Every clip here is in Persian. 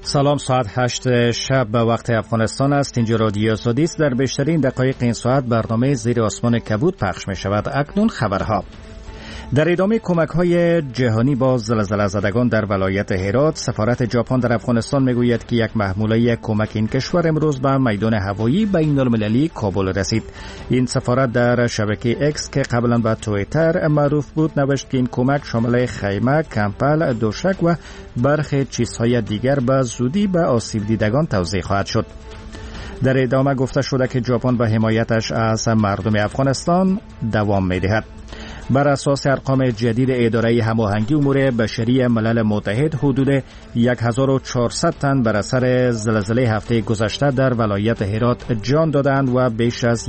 سلام، ساعت 8 شب به وقت افغانستان است. اینجا رادیو آزادی است. در بیشترین دقایق این ساعت برنامه زیر آسمان کبود پخش می شود. اکنون خبرها. در ادامه کمک‌های جهانی با زلزله زدگان در ولایت هرات، سفارت ژاپن در افغانستان میگوید که یک محموله کمک این کشور امروز به میدان هوایی بین‌المللی کابل رسید. این سفارت در شبکه اکس که قبلا به توییتر معروف بود نوشت که این کمک شامل خیمه، کمپل، دوشک و برخی چیزهای دیگر به زودی به آسیب دیدگان توزیع خواهد شد. در ادامه گفته شده که ژاپن به حمایتش از مردم افغانستان دوام می‌دهد. بر اساس ارقام جدید اداره هماهنگی امور بشری ملل متحد، حدود 1400 تن بر اثر زلزله هفته گذشته در ولایت هرات جان دادند و بیش از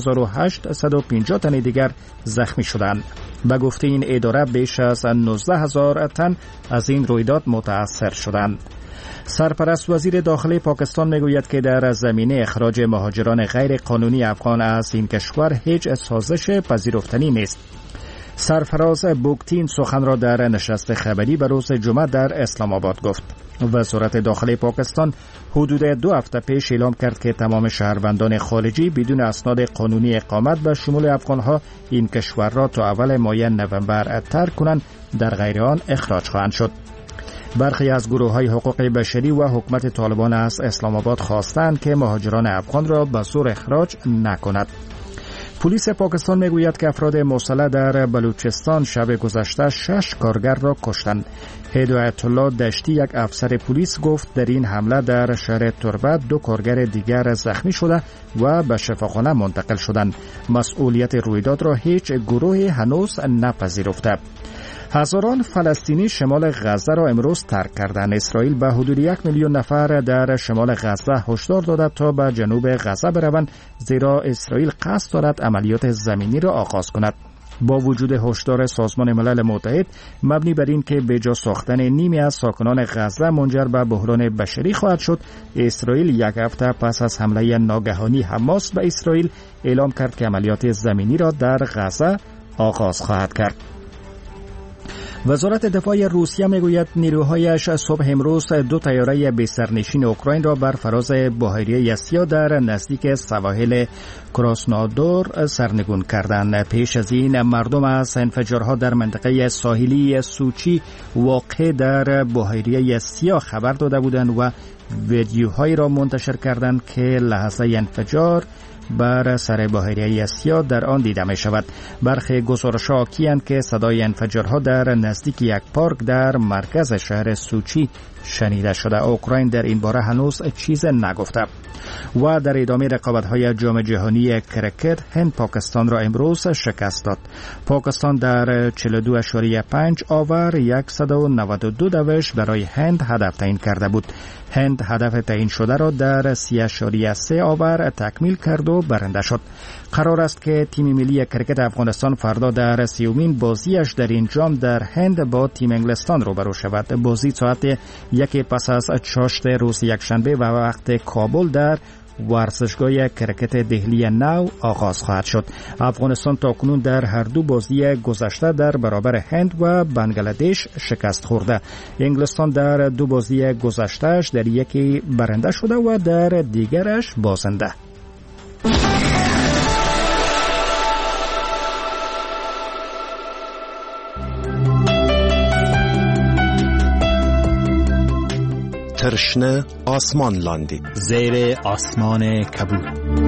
1850 تن دیگر زخمی شدند. به گفته این اداره بیش از 19000 تن از این رویداد متاثر شدند. سرپرست وزیر داخلی پاکستان میگوید که در زمینه اخراج مهاجران غیر قانونی افغان از این کشور هیچ سازش پذیرفتنی نیست. سرفراز بوکتین سخن را در نشست خبری به روز جمعه در اسلام آباد گفت. وزارت داخلی پاکستان حدود 2 هفته پیش اعلام کرد که تمام شهروندان خارجی بدون اسناد قانونی اقامت به شمول افغانها این کشور را تا اول ماه نوامبر ترک کنند، در غیر آن اخراج خواهند شد. برخی از گروه‌های حقوق بشری و حکومت طالبان از اسلام آباد خواستند که مهاجران افغان را به زور اخراج نکند. پلیس پاکستان میگوید که افراد مسلح در بلوچستان شب گذشته 6 کارگر را کشتند. هدایت الله دشتی، یک افسر پلیس، گفت در این حمله در شهر تربت 2 کارگر دیگر زخمی شده و به شفاخانه منتقل شدند. مسئولیت رویداد را هیچ گروهی هنوز نپذیرفته. هزاران فلسطینی شمال غزه را امروز ترک کردند. اسرائیل به حدود 1 میلیون نفر در شمال غزه هشدار داده تا به جنوب غزه بروند، زیرا اسرائیل قصد دارد عملیات زمینی را آغاز کند. با وجود هشدار سازمان ملل متحد مبنی بر این که به جا ساختن نیمی از ساکنان غزه منجر به بحران بشری خواهد شد، اسرائیل 1 هفته پس از حمله ناگهانی حماس به اسرائیل اعلام کرد که عملیات زمینی را در غزه آغاز خواهد کرد. وزارت دفاع روسیه میگوید نیروهایش صبح امروز 2 طیاره بی‌سرنشین اوکراین را بر فراز بحیره سیاه در نزدیک سواحل کراسنودار سرنگون کردند. پیش از این مردم از انفجارها در منطقه ساحلی سوچی واقع در بحیره سیاه خبر داده بودند و ویدیوهایی را منتشر کردند که لحظه انفجار بر سر بحیره سیاه در آن دیده می شود. برخی گزارش‌ها حاکی‌اند که صدای انفجارها در نزدیک یک پارک در مرکز شهر سوچی شنیده شده. اوکراین در این باره هنوز چیز نگفته. و در ادامه رقابت‌های جام جهانی کرکت، هند پاکستان را امروز شکست داد. پاکستان در 42.5 آور 192 دوش برای هند هدف تعیین کرده بود. هند هدف تعیین شده را در 30.3 آور تکمیل کرد و برنده شد. قرار است که تیم ملی کرکت افغانستان فردا در 30مین بازیش در این جام در هند با تیم انگلستان روبرو شود. بازی ساعت 1 پس از چاشت روز یکشنبه و وقت کابل در ورزشگاه کرکت دهلی نو آغاز خواهد شد. افغانستان تاکنون در هر 2 بازی گذشته در برابر هند و بنگلادش شکست خورده. انگلستان در 2 بازی گذشتهش در یکی برنده شده و در دیگرش بازنده. ترشنه آسمان لاندی زیر آسمان کبود.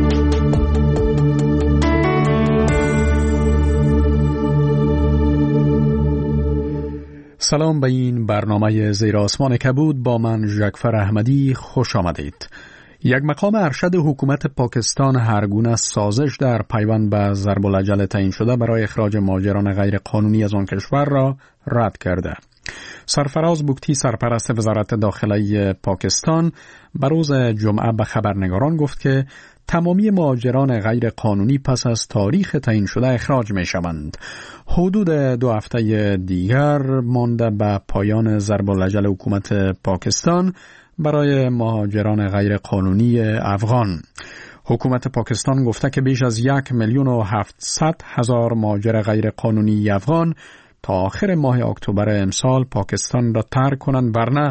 سلام به این برنامه زیر آسمان کبود. با من ژکفر احمدی خوش آمدید. یک مقام ارشد حکومت پاکستان هرگونه سازش در پیوند به ضرب الاجل تعیین شده برای اخراج مهاجران غیر قانونی از آن کشور را رد کرده. سرفراز بوکتی، سرپرست وزارت داخلی پاکستان، به روز جمعه به خبرنگاران گفت که تمامی مهاجران غیر قانونی پس از تاریخ تعیین شده اخراج می شوند. حدود 2 هفته دیگر مانده به پایان ضرب الاجل حکومت پاکستان برای مهاجران غیر قانونی افغان. حکومت پاکستان گفته که بیش از 1,700,000 مهاجر غیر قانونی افغان تا آخر ماه اکتبر امسال پاکستان را ترک کنند، ورنه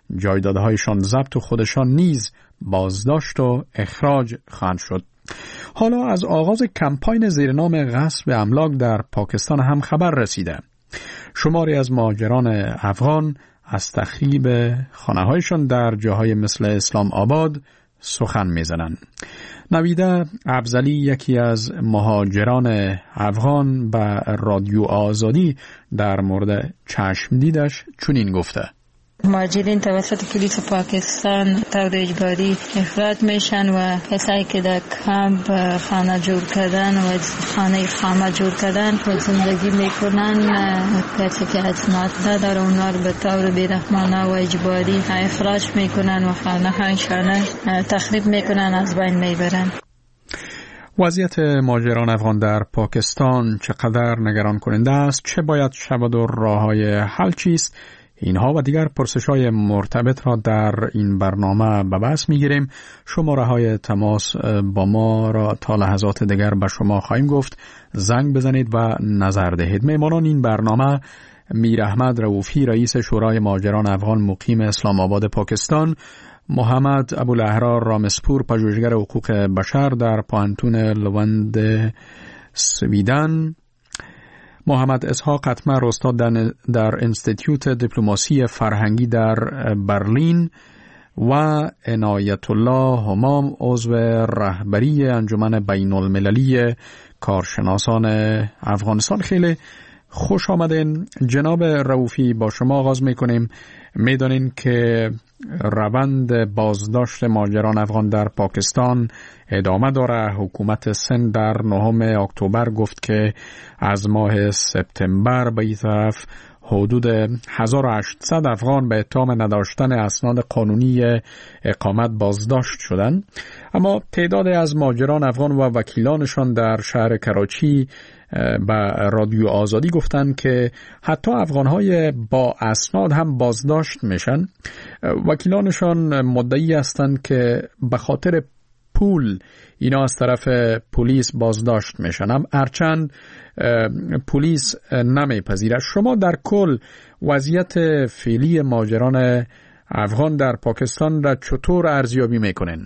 جایدادهایشان ضبط و خودشان نیز بازداشت و اخراج خواهند شد. حالا از آغاز کمپاین زیر نام غصب املاک در پاکستان هم خبر رسیده. شماری از مهاجران افغان از تخریب خانه‌هایشان در جاهای مثل اسلام آباد سخن می‌زنند. نویده افضلی، یکی از مهاجران افغان، به رادیو آزادی در مورد چشم دیدش چنین گفته: مهاجرین توسط پلیس پاکستان طور اجباری اخراج میشن و کسایی که در کمپ خانه جور کردن و خانه خامه جور کردن و زندگی میکنن، کسی که اسناد نداره اونا رو به طور بیرحمانه و اجباری اخراج میکنن و خانه هایشان تخریب میکنن، از بین میبرن. وضعیت مهاجران افغان در پاکستان چقدر نگران کننده است؟ چه باید شود و راه‌های حل چیست؟ اینها و دیگر پرسش‌های مرتبط را در این برنامه به بحث می‌گیریم. شماره‌های تماس با ما را تا لحظات دیگر به شما خواهیم گفت. زنگ بزنید و نظر دهید. میهمانان این برنامه: میر احمد رؤوفی، رئیس شورای مهاجران افغان مقیم اسلام آباد پاکستان; محمد ابوالاحرار رامسپور، پژوهشگر حقوق بشر در پوهنتون لوند سویدن; محمد اسحاق قطمر، استاد در انستیتیوت دیپلماسی فرهنگی در برلین; و عنایت الله همام، عضو رهبری انجمن بین المللی کارشناسان افغانستان. خیلی خوش آمدین. جناب رؤوفی، با شما آغاز میکنیم. میدانین که روند بازداشت مهاجران افغان در پاکستان ادامه داره. حکومت سند در 9 اکتبر گفت که از ماه سپتامبر به این طرف حدود 1800 افغان به اتهام نداشتن اسناد قانونی اقامت بازداشت شدند. اما تعداد از مهاجران افغان و وکیلانشان در شهر کراچی به رادیو آزادی گفتند که حتی افغانهای با اسناد هم بازداشت میشن. وکیلانشان مدعی هستند که به خاطر پول اینا از طرف پلیس بازداشت میشن، هرچند پلیس نمیپذیره. شما در کل وضعیت فعلی مهاجران افغان در پاکستان را چطور ارزیابی میکنین؟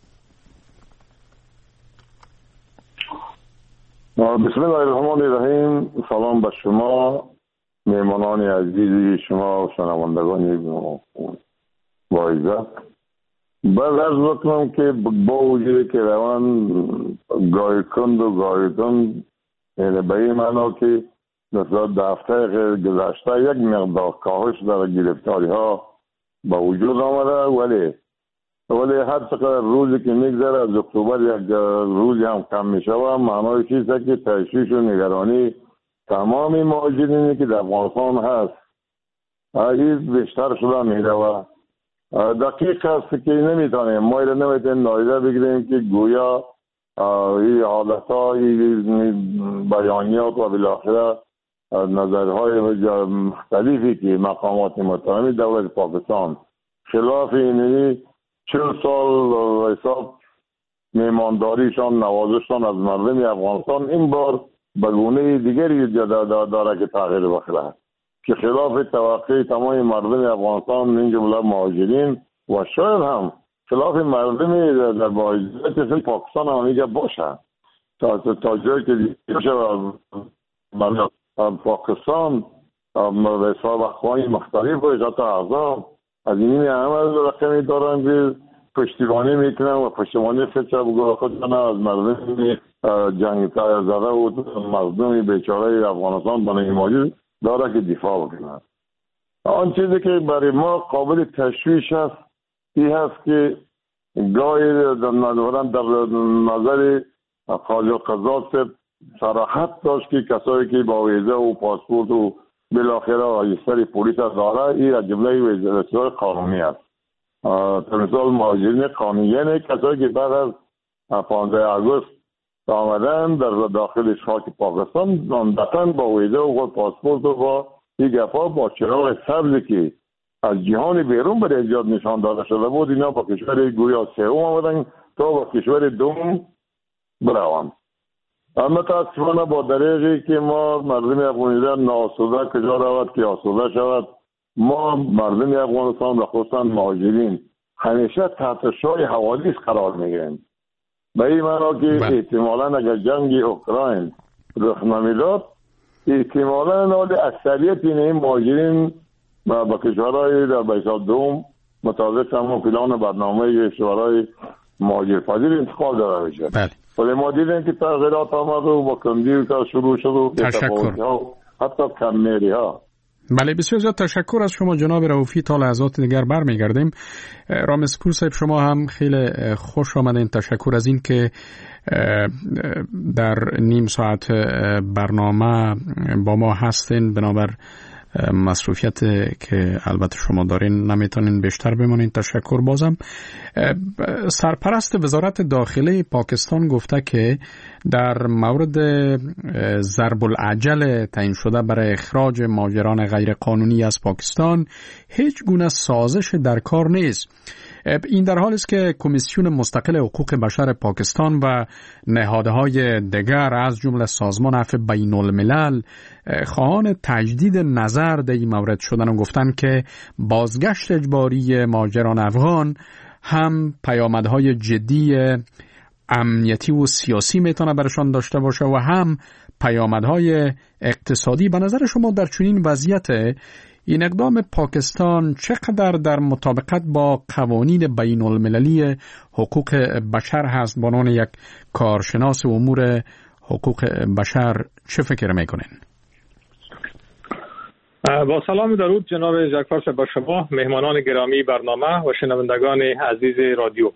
بسم الله الرحمن الرحیم. سلام به شما، میهمانان عزیزی شما و شنوندگان با عزت. باید عرض بکنم که با وجودی که روان گایکند و گایدن، یعنی به این معنا که نسبت به هفته گذشته یک مقدار کاهش در گرفتاری ها با وجود آمده، ولی هر چقدر روزی که میگذره از اکتبر یک روزی هم کم میشوه، معنای چیزه که تشویش و نگرانی تمامی مهاجرینی که در افغانستان هست این بیشتر شده میروه. دقیق است که نمیتونیم ما را نمیتونیم نادیده بگیریم که گویا این حالت ها، این بیانیات و بالاخره نظرهای مختلفی که مقامات محترمی دولت پاکستان خلاف اینی 40 سال حساب میمانداریشان، نوازشان از مردم افغانستان این بار به گونه دیگری داره که تغییر بخوره که خلاف توقع تمام مردم افغانستان من جمله مهاجرین و شاید هم خلاف مردم در مهاجرت پاکستان هم دیگه باشه. تا جایی که پاکستان به حساب اخوانی مختلف و حتی اعضا از این عمل رقمی دارن که پشتیبانی میکنن و پشتیبانی فکر بگاه خودشان از مردم جنگ زده و مردم بیچاره افغانستان بنای مهاجر داره که دفاع بکنن. آن چیزی که برای ما قابل تشویش است این هست که گاهی در نظر قاضی قضات صراحت داشت که کسایی که با ویزه و پاسپورت و بالاخره رجیستر پلیس داره این جمله ویزه قانونی است. مثال مهاجرین قانونی یعنی کسایی که بعد از 15 آگوست آمدن در داخل خاک پاکستان عمدتاً با ویزه و پاسپورت و با این گپا با چراغ سبزی که از جهان بیرون برای ایجاد نشان داده شده بود اینا با کشور گویا سوم آمدن تا با کشور دوم بروند. اما متاسفانه با دریغی که ما مردم افغانستان ناسوده کجا رود که آسوده شود ما مردم افغانستان و خصوصا مهاجرین همیشه تحت شعاع حوادث قرار میگیریم. به این معنا که احتمالاً اگر جنگ اوکراین رخ نمیداد احتمالاً نال اکثریت این مهاجرین با کشورهای در بیسال دوم مطابق همون پلان برنامه کشورهای مهاجر پذیر انتقال داده بشه. ولی ما دیدیم که تغییرات آمد و با کندی که شروع شد و حتی کم‌میری ها. بله، بسیار زیاد تشکر از شما جناب رؤوفی. تا لحظات دیگر برمیگردیم. رامسپور صاحب شما هم خیلی خوش آمدین. تشکر از این که در نیم ساعت برنامه با ما هستین. بنابر مصروفیت که البته شما دارین نمیتونین بیشتر بمانین. تشکر بازم. سرپرست وزارت داخله پاکستان گفته که در مورد ضرب العجل تعیین شده برای اخراج مهاجران غیر قانونی از پاکستان هیچ گونه سازش در کار نیست. این در حالی است که کمیسیون مستقل حقوق بشر پاکستان و نهادهای دیگر از جمله سازمان عفو بین الملل خواهان تجدید نظر در این مورد شدن و گفتن که بازگشت اجباری مهاجران افغان هم پیامدهای جدی امنیتی و سیاسی میتونه برشان داشته باشه و هم پیامدهای اقتصادی. به نظر شما در چنین وضعیت این اقدام پاکستان چقدر در مطابقت با قوانین بین المللی حقوق بشر هست؟ به عنوان یک کارشناس امور حقوق بشر چه فکر میکنین؟ با سلام درود جناب جعفر صاحب، با شما مهمانان گرامی برنامه و شنوندگان عزیز رادیو.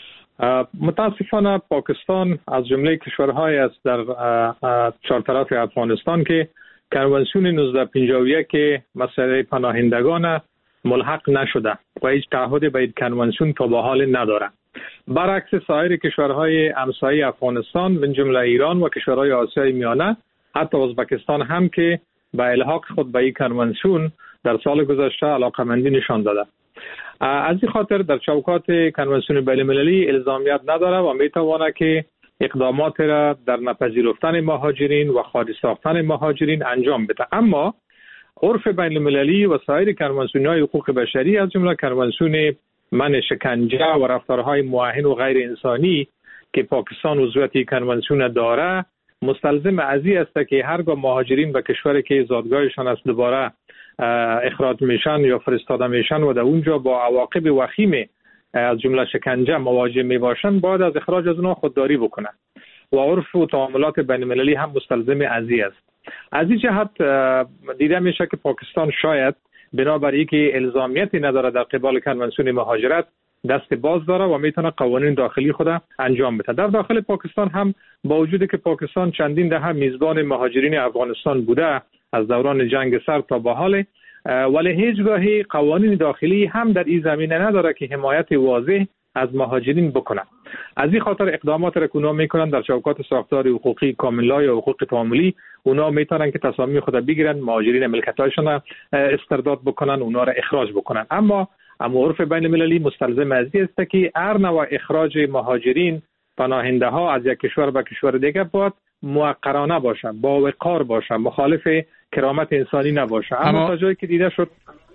متاسفانه پاکستان از جمله کشورهای است در چهارطرف افغانستان که کنوانسیون 1951 که مسئله پناهندگان ملحق نشده و هیچ تعهد به این کنوانسیون تا به حال نداره. برعکس سایر کشورهای همسایه افغانستان من جمله ایران و کشورهای آسیای میانه، حتی ازبکستان هم که به الحاق خود به این کنوانسیون در سال گذشته علاقمندی نشان داده. از این خاطر در چوکات کنوانسیون بین المللی الزامیت نداره و میتواند که اقدامات را در نپذیرفتن مهاجرین و خارج ساختن مهاجرین انجام بده. اما عرف بین المللی و سایر کنوانسیون‌های حقوق بشری از جمله کنوانسیون منع شکنجه و رفتارهای موهن و غیر انسانی که پاکستان عضویت کنوانسیون داره مستلزم از این است که هرگاه مهاجرین به کشوری که زادگاهشان است دوباره اخراج میشن یا فرستاده میشن و در اونجا با عواقب وخیم از جمله شکنجه مواجه می باشند باید از اخراج از اونها خودداری بکنند و عرف و تعاملات بین المللی هم مستلزم از این است. از این جهت دیده میشه که پاکستان شاید بنابر اینکه الزامیتی نداره در قبال کنوانسیون مهاجرت دست باز داره و میتونه قوانین داخلی خود انجام بده. در داخل پاکستان هم با وجودی که پاکستان چندین دهه میزبان مهاجرین افغانستان بوده از دوران جنگ سرد تا به حال، ولی هیچگاهی قوانین داخلی هم در این زمینه نداره که حمایت واضح از مهاجرین بکنه. از این خاطر اقدامات را که اونا میکنن در چوکات ساختار حقوقی کاملا یا حقوق تعاملی، اونا میتونن که تصامیم خود بگیرن، مهاجرین ملکیت‌هاشون استرداد بکنن، اونا را اخراج بکنن. اما عرف بین المللی مستلزم از این است که هر نوع اخراج مهاجرین پناهنده ها از یک کشور به کشور دیگر باید موقرانه باشه، با وقار باشه، مخالف کرامت انسانی نباشه. اما تا جایی که دیده شد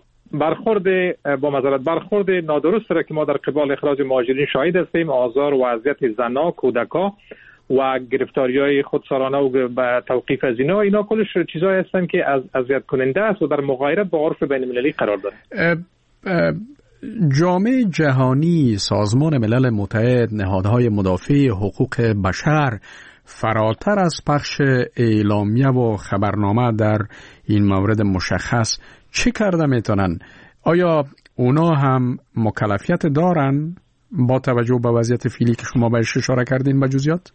برخورد نادرست را که ما در قبال اخراج مهاجرین شاهد هستیم، آزار و اذیت زن‌ها، کودک‌ها و گرفتاری‌های خودسرانه و توقیف از اینا کلش چیزایی هستن که اذیت کننده است و در مغایرت با عرف بین المللی قرار داره. جامعه جهانی، سازمان ملل متحد، نهادهای مدافع حقوق بشر فراتر از پخش اعلامیه و خبرنامه در این مورد مشخص چه کرده میتونن؟ آیا اونا هم مکلفیت دارن با توجه به وضعیت فعلی که شما بهش اشاره کردین به جزئیات؟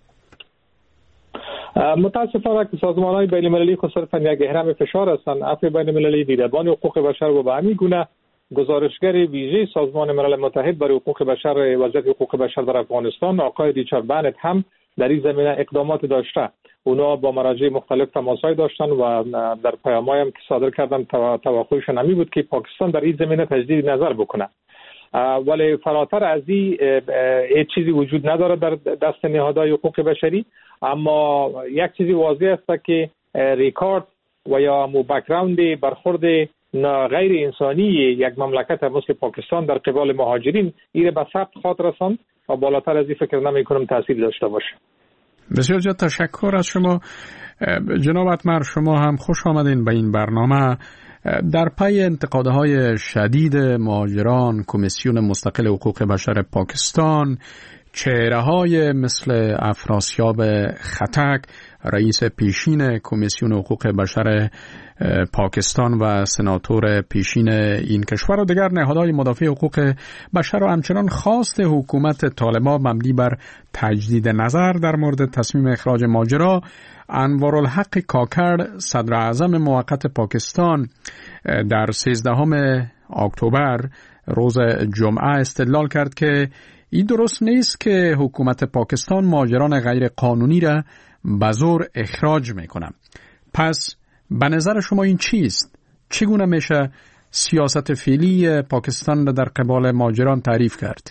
متاسفانه که سازمان‌های بین‌المللی خصوصا یک اهرم فشار هستند. عفو بین المللی، دیدبان حقوق بشر و به همین گونه گزارشگر ویژه سازمان ملل متحد برای حقوق بشر، وضعیت حقوق بشر در افغانستان، آقای ریچارد بنت هم در این زمینه اقدامات داشته. اونا با مراجع مختلف تماس‌های داشتن و در پیام‌هایی هم که صادر کردن توقعشون همی بود که پاکستان در این زمینه تجدید نظر بکنه. ولی فراتر از این هیچ چیزی وجود نداره در دست نهادهای حقوق بشری. اما یک چیزی واضح است که ریکارد و یا بک‌گراند برخورد غیر انسانی یک مملکت مثل پاکستان در قبال مهاجرین ایره به ثبت خاطر رساند و بالاتر از این فکر نمی کنم تاثیر داشته باشه. بسیار زیاد تشکر از شما جناب اتمر. شما هم خوش آمدین به این برنامه. در پی انتقادهای شدید مهاجران، کمیسیون مستقل حقوق بشر پاکستان، چهره‌های مثل افراسیاب خطک، رئیس پیشین کمیسیون حقوق بشر پاکستان و سناتور پیشین این کشور و دیگر نهادهای مدافع حقوق بشر و همچنان خواست حکومت طالبان مبنی بر تجدید نظر در مورد تصمیم اخراج مهاجران، انوارالحق کاکر صدر اعظم موقت پاکستان در 13 اکتبر روز جمعه استدلال کرد که این درست نیست که حکومت پاکستان مهاجران غیر قانونی را به زور اخراج میکنه. پس به نظر شما این چیست؟ چگونه میشه سیاست فعلی پاکستان را در قبال مهاجران تعریف کرد؟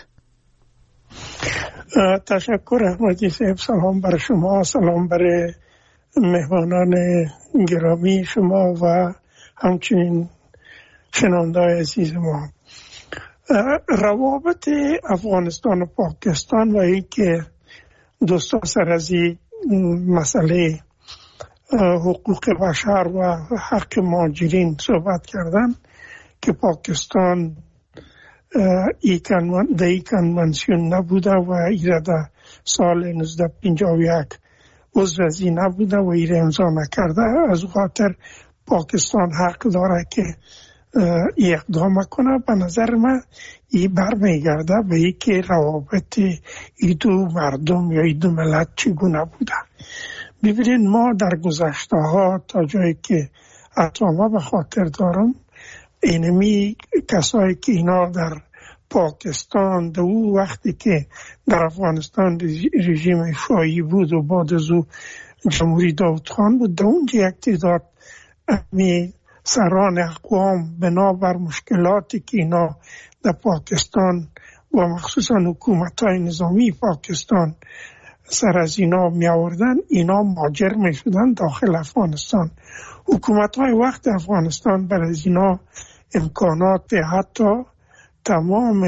تشکر احمدی صاحب. سلام بر شما، سلام بر مهمانان گرامی شما و همچنین شنونده‌های عزیز ما. روابط افغانستان و پاکستان و اینکه دوستا سر از این مسئله حقوق بشر و حق مهاجرین صحبت کردن که پاکستان ای کنونسیون نبوده و ایره در سال 1951 عضو از این نبوده و ایره امضا نکرده. از خاطر پاکستان حق داره که اقدام کنه. به نظر من این برمیگرده به اینکه روابط ای دو مردم یا ای دو ملت چگونه بوده. ببینید ما در گذشته ها تا جایی که اطلاع به خاطر دارم اینمی کسایی که اینا در پاکستان در اون وقتی که در افغانستان رژیم شاهی بود و بعد از او جمهوری داود خان بود، در اونجا یک تعداد سران اقوام بنابر مشکلاتی که اینا در پاکستان و مخصوصا حکومت‌های نظامی پاکستان سر از اینا می آوردن، اینا مهاجر می شدن داخل افغانستان. حکومت‌های وقت افغانستان برای اینا امکانات حتی تمام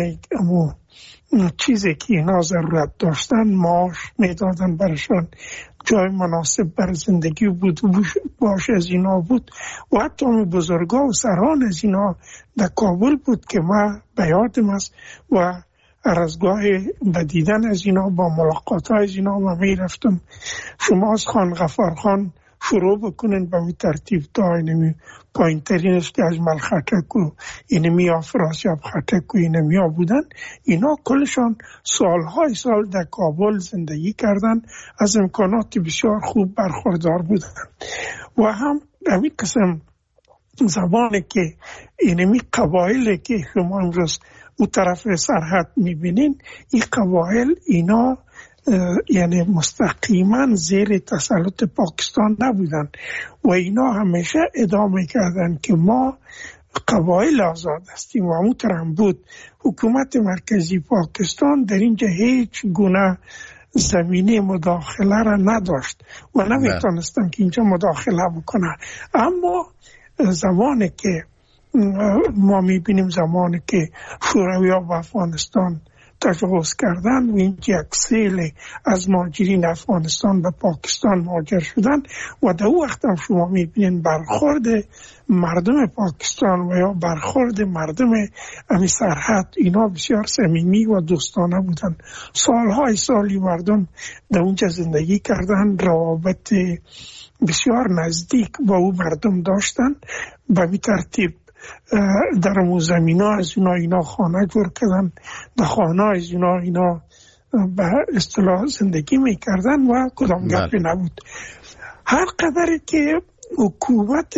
چیزی که اینا ضرورت داشتن معاش می دادن برشان، جای مناسب بر زندگی بود باش از اینا بود و حتی بزرگا و سران از اینا در کابل بود که ما به یادم است و ارزگاه بدیدن از اینا با ملاقات های از اینا و می رفتم. شما از خان غفار خان شروع بکنن به این ترتیب تا اینمی پایین ترینش که اجمل خطک و اینمی افراسیاب خطک و اینمی ها بودن، اینا کلشان سالهای سال در کابل زندگی کردن، از امکانات بسیار خوب برخوردار بودن و هم همین قسم زمانی که اینمی قبایلی که شما امروز او طرف سرحد میبینین، این قبایل اینا یعنی مستقیما زیر تسلط پاکستان نبودن و اینا همیشه ادامه کردن که ما قبایل آزاد هستیم و همونطورم بود. حکومت مرکزی پاکستان در اینجا هیچ گونه زمینه مداخله را نداشت و نمیتونستن که اینجا مداخله بکنن. اما زمانی که ما میبینیم زمانی که شوروی‌ها به افغانستان تجاوز کردن و این یک سیل از مهاجرین افغانستان به پاکستان مهاجر شدن و در اون وقت هم شما میبینین برخورد مردم پاکستان و یا برخورد مردم امی سرحد اینا بسیار صمیمی و دوستانه بودن. سالهای سالی مردم در اونجا زندگی کردن، روابط بسیار نزدیک با او مردم داشتن. به این ترتیب در اون زمین ها از اینا خانه جور کردن، در خانه از اینا به اصطلاح زندگی میکردن و کدام گپی نبود. هر قدر که حکومت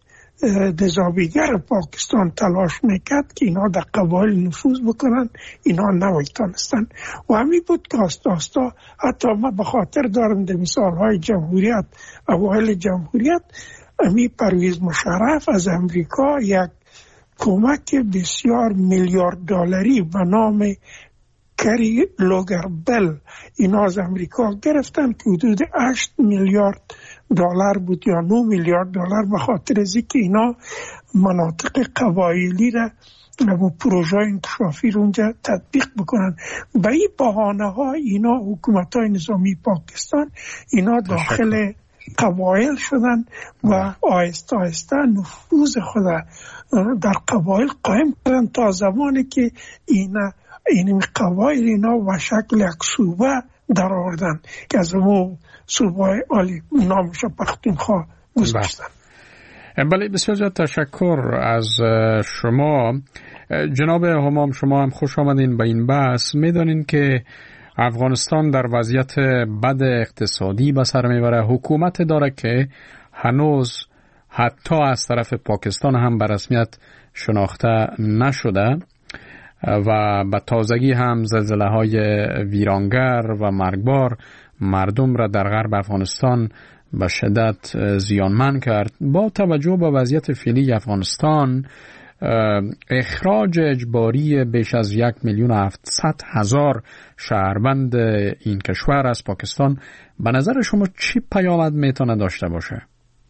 نظامیگر پاکستان تلاش میکرد که اینا در قبایل نفوذ بکنن، اینا نمیتونستن و همین بود که آستا حتی ما به خاطر دارم در مثالهای جمهوریت، اوایل جمهوریت، امی پرویز مشرف از امریکا یک کمک بسیار میلیارد دلاری به نام کری لوگربل اینا از امریکا گرفتن که حدود 8 میلیارد دلار بود یا 9 میلیارد دلار، به خاطر از اینکه اینا مناطق قبایلی را و پروژه انکشافی رو اونجا تطبیق بکنن. به این بهانه ها اینا حکومت های نظامی پاکستان اینا داخل قبایل شدن و آهسته آهسته نفوذ خود در قبایل قائم کردن تا زمانی که این قبایل اینا و شکل یک صوبه در آوردن که از اون صوبه عالی نامش پختونخوا گذاشتن. بله، بسیار زیاد تشکر از شما جناب همام. شما هم خوش آمدین به این بحث. میدانین که افغانستان در وضعیت بد اقتصادی به سر میبره. حکومت داره که هنوز حتی از طرف پاکستان هم به رسمیت شناخته نشده و به تازگی هم زلزله‌های ویرانگر و مرگبار مردم را در غرب افغانستان به شدت زیانمند کرد. با توجه به وضعیت فعلی افغانستان، اخراج اجباری بیش از 1,700,000 شهروند این کشور از پاکستان به نظر شما چی پیامد میتونه داشته باشه؟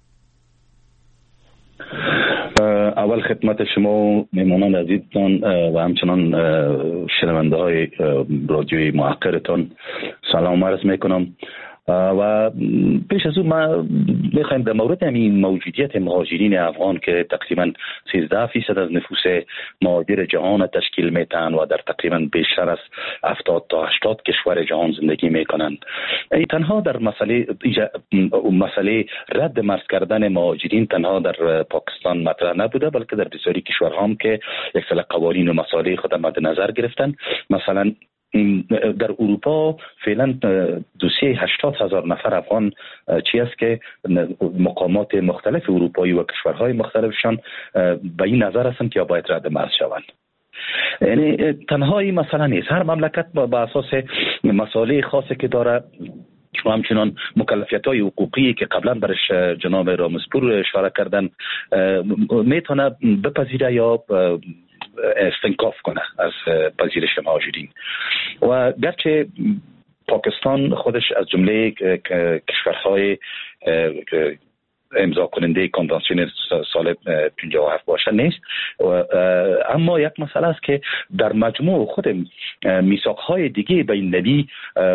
اول خدمت شما و میمانان عزیزتان و همچنان شنونده های رادیوی محقرتان سلام عرض میکنم. و پیش از اون ما میخوایم در مورد همین موجودیت مهاجرین افغان که تقریبا 13% از نفوس مهاجر جهان تشکیل میتن و در تقریبا بیشتر از 70 تا 80 کشور جهان زندگی میکنند، تنها در مسئله رد مرز کردن مهاجرین تنها در پاکستان مطرح نبوده، بلکه در بسیاری کشورها هم که یک سری قوانین و مسائل خود مد نظر گرفتن. مثلا در اروپا فعلا 80,000 نفر افغان چی است که مقامات مختلف اروپایی و کشورهای مختلفشان به این نظر هستند که باید رد مرز شوند. یعنی تنها این مسئله نیست، هر مملکت با اساس مسائل خاصی که داره و همچنان مکلفیت‌های حقوقی که قبلا برش جناب رامزپور اشاره کردن میتونه بپذیره یا استنکاف کنه از پذیرش مهاجرین. و گرچه پاکستان خودش از جمله کشورهای امضا کننده کنوانسیون سال 57 باشه نیست، اما یک مسئله است که در مجموع خود میثاق‌های دیگه بین‌المللی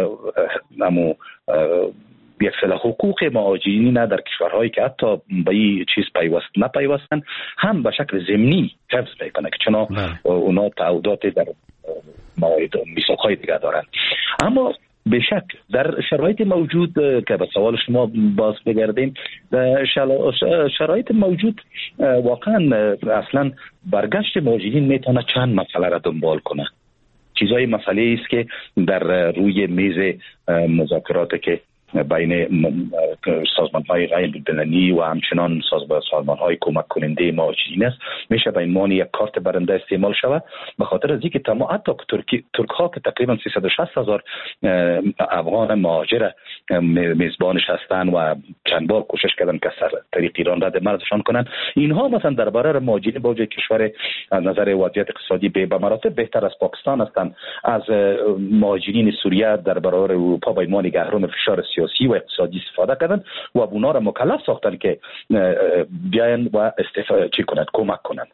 یک سری حقوق مهاجرین در کشورهایی که حتی به این چیز نپیوستن هم به شکل ضمنی حفظ میکنه که چنا اونا تعهدات در میثاق‌های دیگه دارن. اما به شک در شرایط موجود که به سوال شما باز بگردیم، شرایط موجود واقعا اصلا برگشت مهاجرین میتونه چند مسئله را دنبال کنه. چیزای مسئله است که در روی میز مذاکرات که بین سازمان‌های غیربین‌المللی و همچنان سازمان‌های کمک کننده مهاجرین است، میشه به عنوان یک کارت برنده استعمال شود، به خاطر از اینکه حتی ترک‌ها که تقریبا 360,000 افغان مهاجر میزبانش هستند و چند بار کوشش کردن که از طریق ایران رد مرزشان کنند، اینها مثلا درباره مهاجرین با کشور از نظر وضعیت اقتصادی به مراتب بهتر از پاکستان هستند، از مهاجرین سوریه در برابر اروپا به عنوان گهرم فشار سیاسی و اقتصادی استفاده کردن و اونا را مکلف ساختن که بیاین و کمک کنند.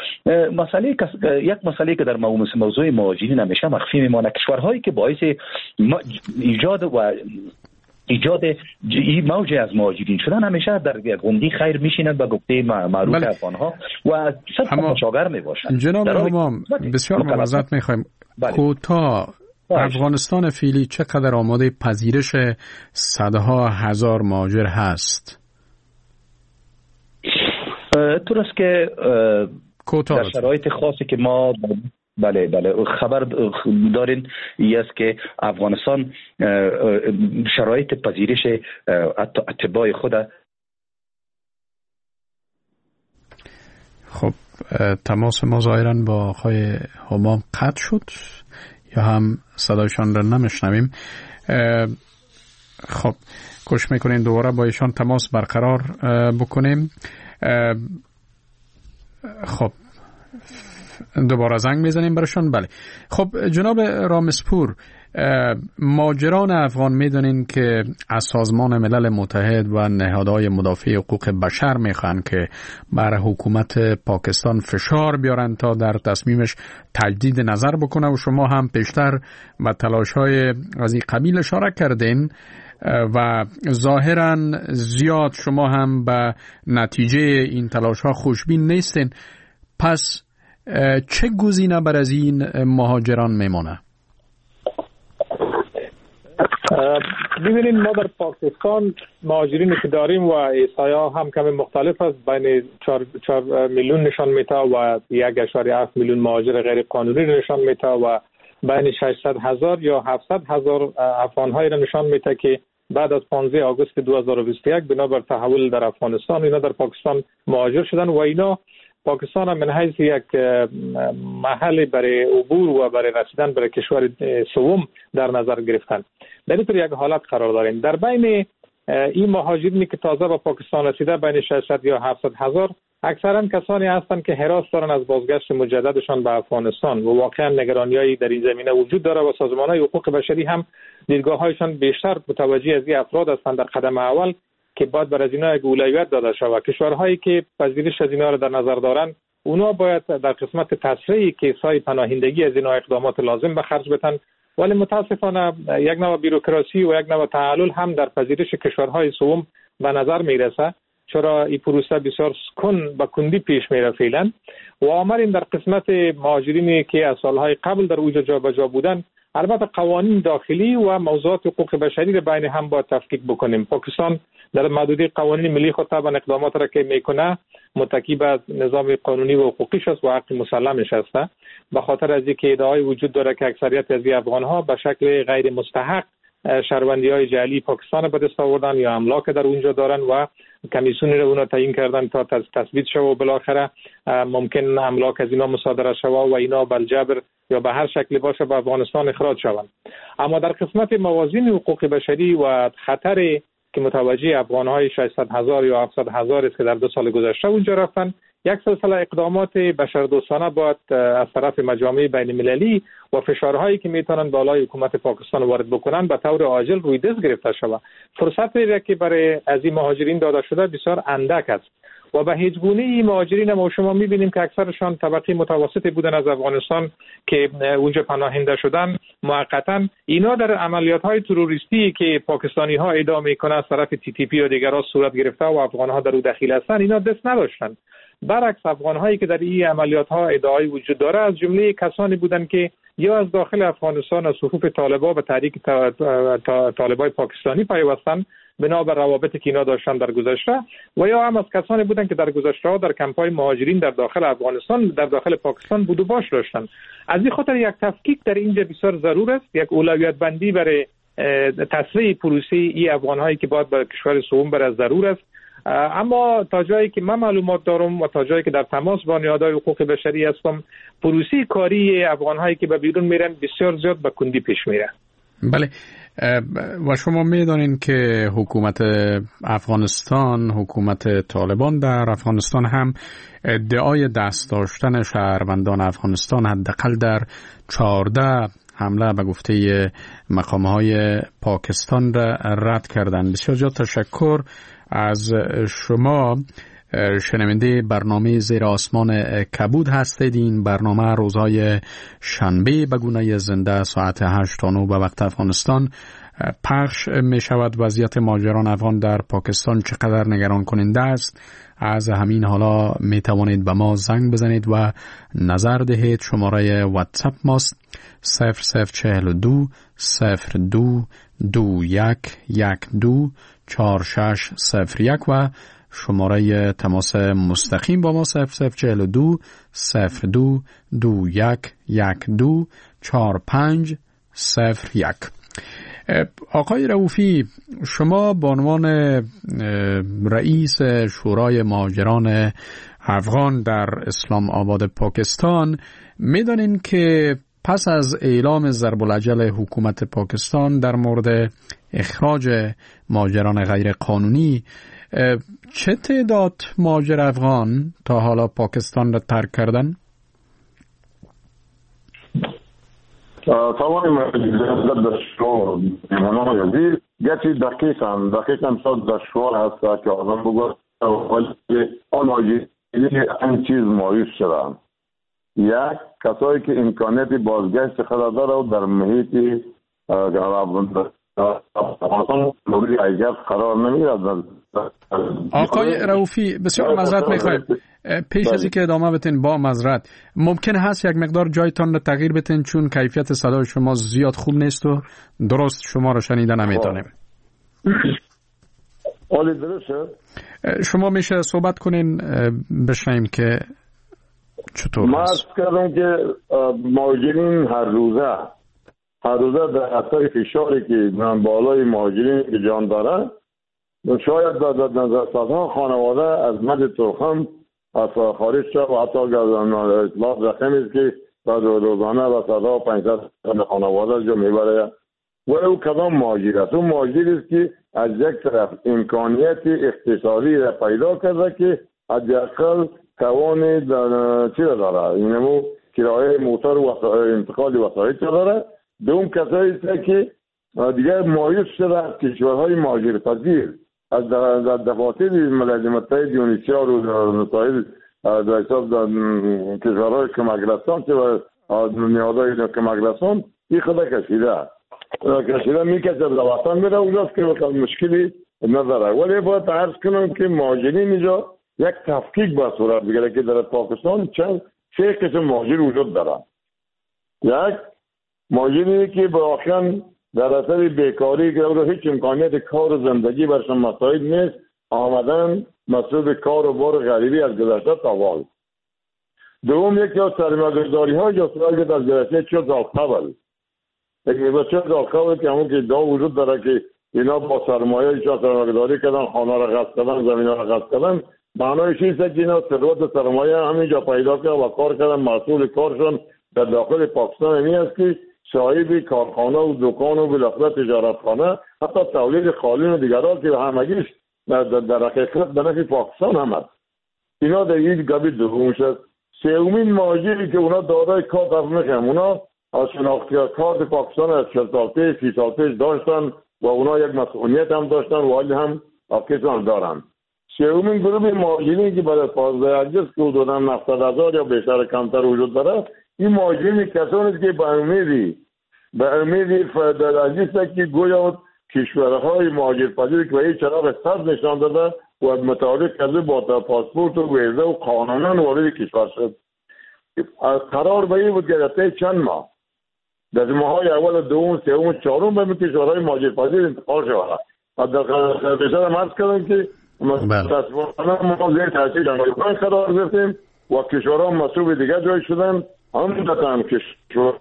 یک مسئله که در موضوع مهاجرین همیشه مخفی میمونه، کشورهایی که باعث ایجاد این موج از مهاجرین شدن همیشه در گندی خیر میشینند به گفته معروف افغانها و صد مشاور میباشند. جناب همام بسیار معذرت میخوایم، کوتاه افغانستان فعلی چقدر آماده پذیرش صدها هزار مهاجر هست؟ طور است که در شرایط خاصی که ما بله خبر دارین این است که افغانستان شرایط پذیرش اتباع خود. خب تماس ما ظاهراً با آقای همام قطع شد یا هم صدایشان را نمیشنویم. خب کوشش میکنین دوباره با ایشان تماس برقرار بکنیم. خب دوباره زنگ میزنیم برشان. بله خب جناب رامسپور، ماجران افغان میدونین که از سازمان ملل متحد و نهادهای مدافع حقوق بشر میخوان که بر حکومت پاکستان فشار بیارن تا در تصمیمش تجدید نظر بکنه و شما هم پیشتر و تلاش‌های از این قبیل اشاره کردین و ظاهراً زیاد شما هم به نتیجه این تلاش‌ها خوشبین نیستین. پس چه گزینه بر از این مهاجران میمونه؟ ببینید ما در پاکستان مهاجرینی که داریم و احصایه‌ها هم کمی مختلف است، بین 4 میلیون نشان میده و 1.7 میلیون مهاجر غیر قانونی نشان میده و بین 600,000 یا 700,000 افغان‌های را نشان میده که بعد از 15 آگوست 2021 بنابر تحول در افغانستان اینا در پاکستان مهاجر شدن و اینا پاکستان هم من حیث یک محل برای عبور و برای رسیدن برای کشور سوم در نظر گرفتن. در این یک حالت قرار داریم. در بین این مهاجرینی که تازه به پاکستان رسیده بین 600 یا 700,000 اکثرا کسانی هستند که حراس دارن از بازگشت مجددشان به افغانستان و واقعا نگرانی‌هایی در این زمینه وجود داره و سازمان‌های حقوق بشری هم دیدگاه‌هایشان بیشتر متوجه از این افراد هستند در قدم اول که باید بر از اینا یک اولویت داده شود. کشورهایی که پذیرش از اینا را در نظر دارن اونا باید در قسمت تسریع کیس‌های پناهندگی از اینا اقدامات لازم به خرج بدن، ولی متاسفانه یک نوع بیروکراسی و یک نوع تعلل هم در پذیرش کشورهای سوم به نظر میرسه، چرا این پروسه بسیار کندی پیش میره فعلا و آمریم در قسمت مهاجرینی که از سالهای قبل در اوج جابجا بودن البته قوانین داخلی و موضوعات حقوق بشری را بین هم باید تفکیک بکنیم. پاکستان در محدوده قوانین ملی خود طبعا اقدامات را که میکنه متکی به نظام قانونی و حقوقیش است و حق مسلمش است، به خاطر از اینکه ادعای وجود داره که اکثریت از افغان‌ها به شکل غیر مستحق شهروندی‌های جعلی پاکستان به دست آوردن یا املاک در اونجا دارن و کمیسیونی رو اونا تعیین کردن تا تثبیت شود و بالاخره ممکن املاک از اینا مصادره شود و اینا بالجبر یا به هر شکلی باشه به افغانستان اخراج شوند. اما در قسمت موازین حقوق بشری و خطر که متوجه افغان‌های 600,000 یا 700,000 است که در 2 سال گذشته اونجا رفتن، یک سلسله اقدامات بشردوستانه باید از طرف مجامع بین المللی و فشارهایی که میتونن بالای حکومت پاکستان وارد بکنن به طور عاجل روی دست گرفته شود. فرصتی که برای از این مهاجرین داده شده بسیار اندک است و به هیچ گونه این مهاجرین ما شما میبینیم که اکثرشان طبقه متوسطی بودن از افغانستان که اونجا پناهنده شدن موقتا. اینا در عملیات‌های تروریستی که پاکستانی ها ادعا میکنن از طرف TTP و دیگرها صورت گرفته و افغان ها در او دخیل هستند، اینا دست نداشتن. برعکس افغان هایی که در این عملیات ها ادعای وجود داره از جمله کسانی بودند که یا از داخل افغانستان از صفوف طالبان به تحریک طالبای پاکستانی پیوستن بنابر روابطی که اینا داشتن در گذشته و یا هم از کسانی بودند که در گذشته ها در کمپ‌های مهاجرین در داخل افغانستان در داخل پاکستان بود و باش داشتن. از این خاطر یک تفکیک در اینجا بسیار ضرور است، یک اولویت بندی برای تسریع پروسه این افغان هایی که باید به کشور سوم بره ضرور است. اما تا جایی که من معلومات دارم و تا جایی که در تماس با نهادهای حقوق بشری هستم، پروسه کاری افغان هایی که به بیرون میرن بسیار زیاد به کندی پیش میره. بله، و شما میدانین که حکومت افغانستان، حکومت طالبان در افغانستان هم ادعای دست داشتن شهروندان افغانستان حداقل در 14 حمله به گفته مقام‌های پاکستان را رد کردند. بسیار زیاد تشکر از شما. شنونده برنامه زیر آسمان کبود هستید. این برنامه روزهای شنبه به گونه زنده ساعت 8 تا 9 به وقت افغانستان پخش می شود. وضعیت مهاجران افغان در پاکستان چقدر نگران کننده است. از همین حالا می توانید به ما زنگ بزنید و نظر دهید. شماره واتساپ ماست 0042 02 21 12 4601 و شماره تماس مستقیم با ما 0042 02 21 12 4501. آقای رؤوفی، شما به عنوان رئیس شورای مهاجران افغان در اسلام آباد پاکستان میدانین که پس از اعلام ضرب الاجل حکومت پاکستان در مورد اخراج مهاجران غیر قانونی، چه تعداد مهاجر افغان تا حالا پاکستان را ترک کردن؟ سوال مجلس دشوار ایمانان یزید گرچه دقیقا صد دشوار هست که آدم بگوید ولی آن آجیلی این چیز مایوس شدن. یک کسایی که امکانیت بازگشت خود داره و در محیط نوری ایجاد قرار نمیگیرد. آقای رؤوفی بسیار معذرت میخوایم، پیش از اینکه ادامه بتین با معذرت ممکن هست یک مقدار جایتان رو تغییر بتین چون کیفیت صدای شما زیاد خوب نیست و درست شما رو شنیدن نمیتونیم. حالی درسته؟ شما میشه صحبت کنین بشنیم که چطور من عرض کردم که مهاجرین هر روزه در اثر فشاری که بالای مهاجرین که جان داره شاید در صدها خانواده از مد ترخم از خارج شد و حتی اطلاع رقمی است که روزانه و صدها 500 خانواده جو میبره و او کدام مهاجر است؟ اون مهاجر است که از یک طرف امکانیت اقتصادی را پیدا کرده که حداقل توان چی را داره، اینمو کرایه موتور و انتقال وسایل داره. دوم کسایی است که دیگر مایوس شده از کشورهای مهاجرپذیر از در دفاتر ملل متحد یونیسیار و نتایج در حساب کشورهای کمکرسان که نیازهای کمکرسان این خدا کشیده میکشه در وطن میره اونجاست که مشکلی نداره. ولی باید عرض کنم که مهاجرین اینجا یک تفکیک با صورت بگیره که در پاکستان سه قسم مهاجر وجود داره. یک مهاجری که واقعا در اثر بیکاری که او هیچ امکانیت کار و زندگی برشان مساعد نیست آمدن مسئول کار و بار غریبی از گذشته تاوال. دوم یکی از سرمایه‌گذاری های جاسوسی که در گذشته 40 سال قبل یک 40 سال قبل که همون که ادعا وجود داره که اینا با سرمایه سرمایه‌گذاری کردن، خانه را غصب کردن، زمین را غصب کردن، معنایش این است که اینا ثروت سرمایه همینجا پیدا کردن و کار کردن. مسئول کارشون در داخل پاکستان این است که صاحب کارخانه و دکان و بالاخره تجارتخانه حتی تولید قالین و دیگرها که همگیش در حقیقت به نفع پاکستان هم است. اینا در یک گابی دوم شد. سومین مهاجری که اونا دارای کارت میخوام، اونا از شناختی کارت پاکستان از 40 سال پیش 30 سال پیش داشتن و اونا یک مسئولیت هم داشتن و حالی هم کسان دارن. سومین گروه مهاجرین که بعد 15 اگست که حدوداً 70,000 یا بیشتر کمتر وجود داره، این مهاجرین کسانی که به امیدی فدرالیست که گویا کشورهای مهاجرپذیر که به این چراغ سبز نشان داده و مطابق کرده با پاسپورت و ویزه و قانونا وارد کشور شد. قرار به این بود که در چند ماه در ماهای اول دوم سوم و چهارم به کشورهای مهاجرپذیر انتقال شود. در بشار هم عرض کردم که متاسفانه ما زیر تاثیر جنگای اوکراین قرار گرفتیم و کشورها مسئول دیگر جای شدن. هم دادم کشور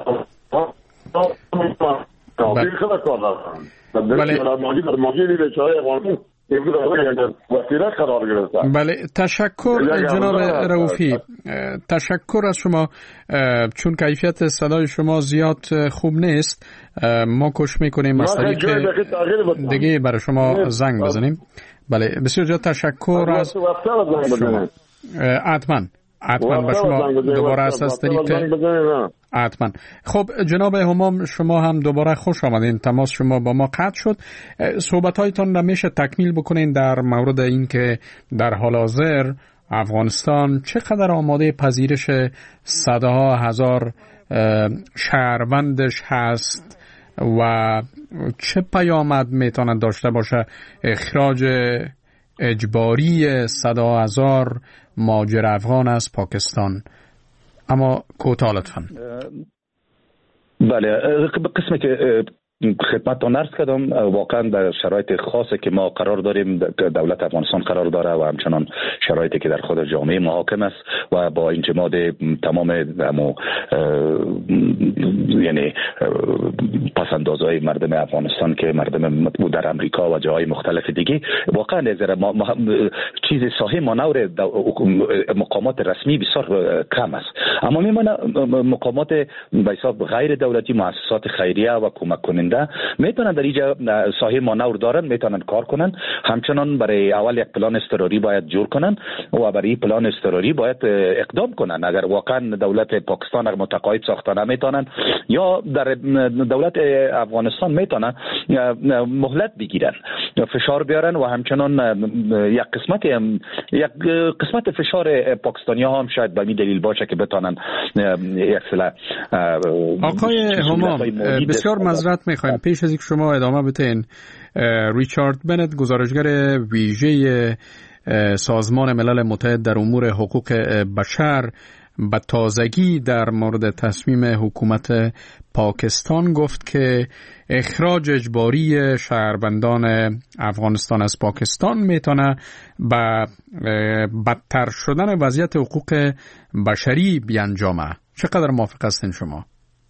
بله تشکر جناب رؤوفی، تشکر از شما. چون کیفیت صدای شما زیاد خوب نیست ما کوشش میکنیم مسئله که دیگه برای شما زنگ بزنیم. بله بسیار زیاد تشکر از شما. حتما به شما دوباره از طریق حتما. خب جناب همام شما هم دوباره خوش آمدین. تماس شما با ما قطع شد. صحبت‌هایتان را میشه تکمیل بکنین در مورد این که در حال حاضر افغانستان چقدر آماده پذیرش صدها هزار شهروندش هست و چه پیامد میتواند داشته باشه اخراج اجباری صدها هزار مهاجر افغان از پاکستان؟ اما کوتاه لطفاً. بله قسمی که خدمتتون عرض کردم واقعا در شرایط خاصی که ما قرار داریم، دولت افغانستان قرار داره و همچنان شرایطی که در خود جامعه محاکم است و با انجماد تمام یعنی پسندازهای مردم افغانستان که مردم در امریکا و جاهای مختلف دیگه واقعا چیز ساحه مانور مقامات رسمی بسیار کم است، اما میمونه مقامات به حساب غیر دولتی، مؤسسات خیریه و کمک کننده میتونن در اینجا ساحه مانور دارن، میتونن کار کنن. همچنان برای اول یک پلان اضطراری باید جور کنن و برای پلان اضطراری باید اقدام کنن. اگر واقعا دولت پاکستان متقاعد ساخته نمیتونن یا در دولت افغانستان میتونن مهلت بگیرن، فشار بیارن و همچنان یک قسمت فشار پاکستانی ها هم شاید به این دلیل باشه که بتونن یک سلا. آقای همام بسیار معذرت میخوایم، پیش از اینکه شما ادامه بدین، ریچارد بنت گزارشگر ویژه سازمان ملل متحد در امور حقوق بشر به تازگی در مورد تصمیم حکومت پاکستان گفت که اخراج اجباری شهروندان افغانستان از پاکستان میتونه به بدتر شدن وضعیت حقوق بشری بیانجامه. چقدر موافق هستین شما؟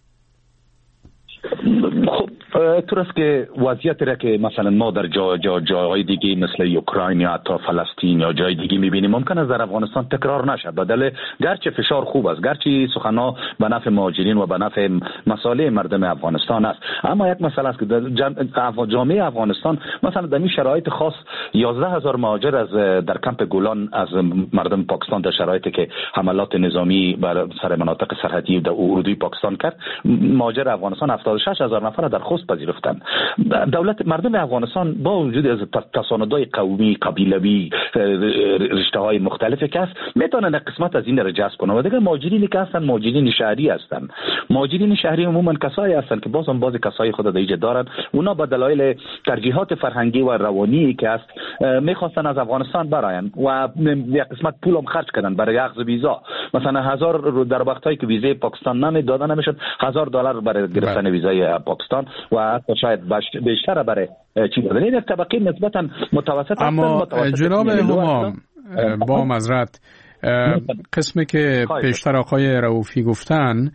طور است که وضعیت را که مثلا ما در جاهای دیگه مثل اوکراین یا حتی فلسطین یا جای دیگه میبینیم ممکن است در افغانستان تکرار نشه. بدل گرچه فشار خوب است، گرچه سخنها به نفع مهاجرین و به نفع مصالح مردم افغانستان است، اما یک مسئله است که در جامعه افغانستان مثلا در این شرایط خاص 11000 مهاجر از در کمپ گولان از مردم پاکستان در شرایطی که حملات نظامی بر سر مناطق سرحدی در اردوی پاکستان کرد، مهاجر افغانستان 76000 نفر در خوست پذیرفتند. دولت مردم افغانستان با وجود از تصاندهای قومی، قبیلوی، رشته‌های مختلفی که است، میتونن قسمت از این را جذب کنن و دیگه مهاجرینی که هستن مهاجرین شهری هستن. مهاجرین شهری عموما کسایی هستن که بعضی کسای خود دیگه دارن، اونا به دلایل ترجیحات فرهنگی و روانی که است میخواستن از افغانستان براین و یک قسمت پولم خرج کردن برای اخذ ویزا. مثلا 1000 در وقتایی که ویزای پاکستان نمیدادن نمیشد $1000 برای گرفتن ویزای پاکستان و حتی شاید بیشتر برای چی دادن. این طبقه نسبتا متوسط. اما جناب همام با معذرت قسمی که پیشتر آقای رؤوفی گفتن،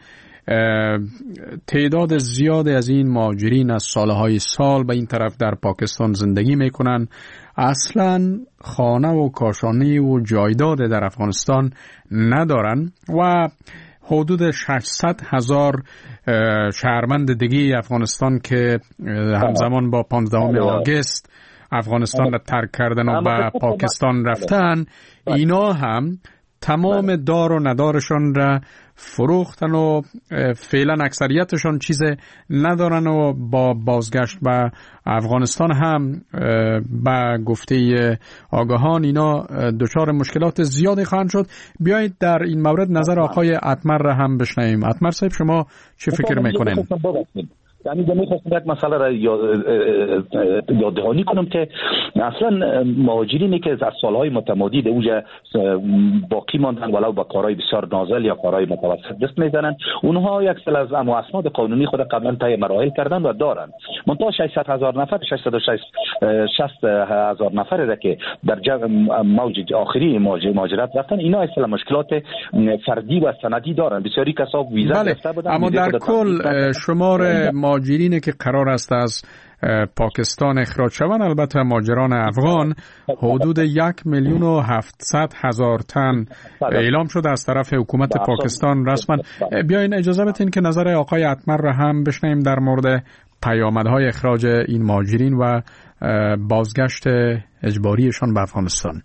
تعداد زیادی از این مهاجرین از سالهای سال به این طرف در پاکستان زندگی میکنن، اصلا خانه و کاشانه و جایداد در افغانستان ندارن و حدود 600,000 شهروند دیگه افغانستان که همزمان با 15 آگوست افغانستان را ترک کردن و به پاکستان رفتن، اینا هم تمام دار و ندارشان را فروختن و فعلا اکثریتشان چیز ندارن و با بازگشت به افغانستان هم به گفته آگاهان اینا دچار مشکلات زیادی خواهند شد. بیایید در این مورد نظر آقای اتمر را هم بشنویم. اتمر صاحب شما چه فکر میکنین؟ یعنی میخواستم یک مسئله را یاددهانی کنم که اصلا مهاجرینی که از سالهای متمادی در اونجا باقی ماندن ولو با کارهای بسیار نازل یا کارهای متوسط دست میزنن، اونها یک سل از اسناد قانونی خود قبلا طی مراحل کردن و دارن. منتها 600,000 نفر 660,000 نفر را که در موج آخری مهاجرت رفتن، اینا اصلا مشکلات فردی و سندی دارن. بسیاری کسا ویزا گرفته بودن. اما در کل شمار مهاجرینی که قرار است از پاکستان اخراج شوند، البته مهاجران افغان، حدود 1,700,000 تن اعلام شده از طرف حکومت پاکستان رسما. بیاین اجازه بدین که نظر آقای اتمر را هم بشنویم در مورد پیامدهای اخراج این مهاجرین و بازگشت اجباریشان به افغانستان.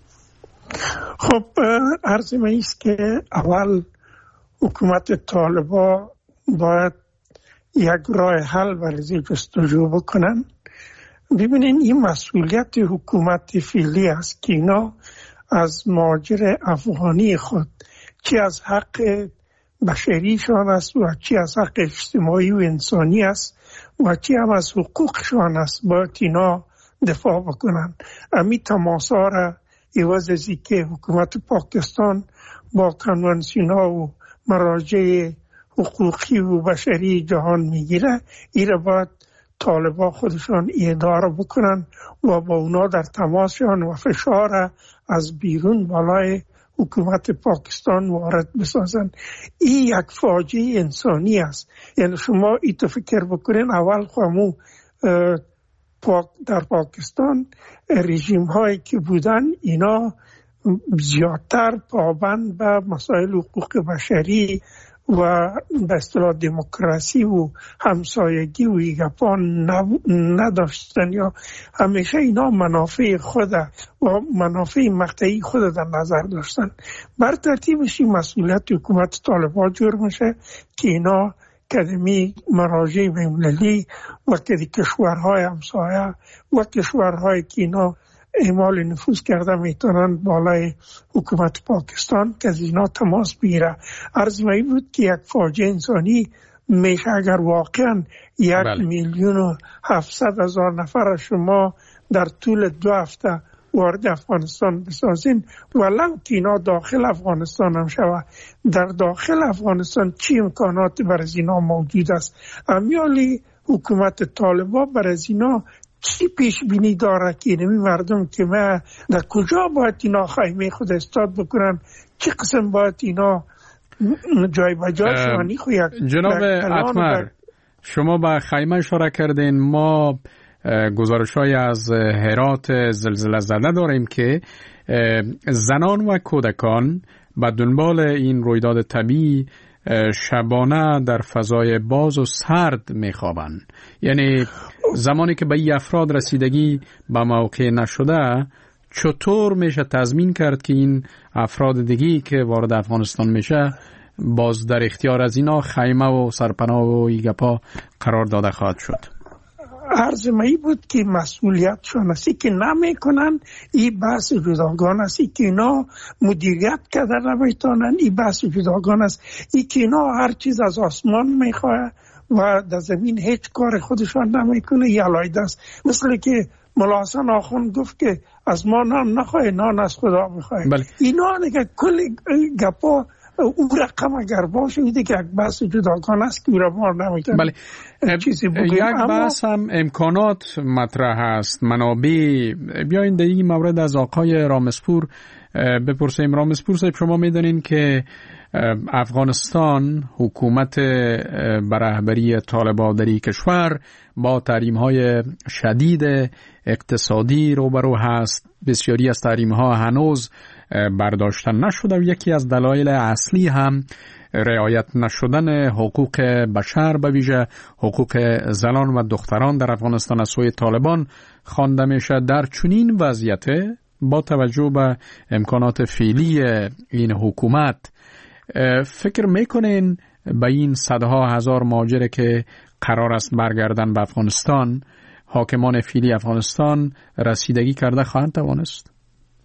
خب عرض من است که اول حکومت طالبان باید یک راه حل برای جستجو بکنن. ببینین این مسئولیت حکومت فعلی است که اینا از مهاجر افغانی خود چی از حق بشریشان است و چی از حق اجتماعی و انسانی است و چی هم از حقوقشان است باید اینا دفاع بکنن. امی تماسا را عوض از که حکومت پاکستان با کنوانسیون‌ها و مراجع حقوقی و بشری جهان میگیره، ایره باید طالبان خودشان اداره بکنن و با اونا در تماسشان و فشار از بیرون بالای حکومت پاکستان وارد بسازن. این یک فاجعه انسانی است. یعنی شما ایتو فکر بکنین، اول خامو در پاکستان رژیم هایی که بودن اینا زیادتر پابند به مسائل حقوق بشری و به اصطلاح دموکراسی و همسایگی و ایگپا نداشتن، یا همیشه اینا منافع خود و منافع مقطعی خود در نظر داشتن. بر ترتیبش مسئولیت حکومت طالبان جور میشه که اینا کدمی مراجع بین‌المللی و کشورهای همسایه و کشورهایی که اینا اعمال نفوذ کرده میتونن بالای حکومت پاکستان که از اینا تماس بگیره. عرض می بود که یک فاجعه انسانی میشه اگر واقعا 1,700,000 نفر شما در طول 2 هفته وارد افغانستان بسازین، ولو که اینا داخل افغانستان هم شود. در داخل افغانستان چی امکانات برای اینا موجود است؟ امیالی حکومت طالبان برای اینا چی پیش بینی داره که اینمی مردم که ما در کجا باید اینا خیمه خود استاد بکنن، چی قسم باید اینا جای بجای شوانی خوید؟ جناب اتمر، شما به خیمه اشاره کردین. ما گزارش‌های از هرات زلزله زده داریم که زنان و کودکان به دنبال این رویداد طبیعی شبانه در فضای باز و سرد میخوابند. یعنی زمانی که به این افراد رسیدگی به موقع نشده، چطور میشه تضمین کرد که این افراد دیگی که وارد افغانستان میشه باز در اختیار از اینا خیمه و سرپناه و ایگپا قرار داده خواهد شد؟ عرض می بود که مسئولیت شناسی که نمی کنن، این بحث جداگان است. ای که اینا مدیریت کرده نمیتونن، این بحث جداگان است. ای که اینا هر چیز از آسمان میخواه و در زمین هیچ کار خودشان نمیکنه، یه علایده است. مثل که ملا حسن آخوند گفت که از ما نان نخواه، نان از خدا میخواه. اینا نگه کل گپا اون رقم اگر باشه ایده که یک بحث جداگان است که او را بار نمیتونه. بله. یک بحث هم امکانات مطرح است، منابع. بیاین در این مورد از آقای رامسپور بپرسیم. رامسپور صاحب، شما میدونین که افغانستان حکومت بر رهبری طالبان کشور با تحریم‌های شدید اقتصادی روبرو هست. بسیاری از تحریم‌ها هنوز برداشته نشده و یکی از دلایل اصلی هم رعایت نشدن حقوق بشر، به ویژه حقوق زنان و دختران در افغانستان از سوی طالبان خوانده میشه. در چنین وضعیت با توجه به امکانات فعلی این حکومت، فکر میکنین به این صدها هزار مهاجر که قرار است برگردن به افغانستان، حاکمان فعلی افغانستان رسیدگی کرده خواهند توانست؟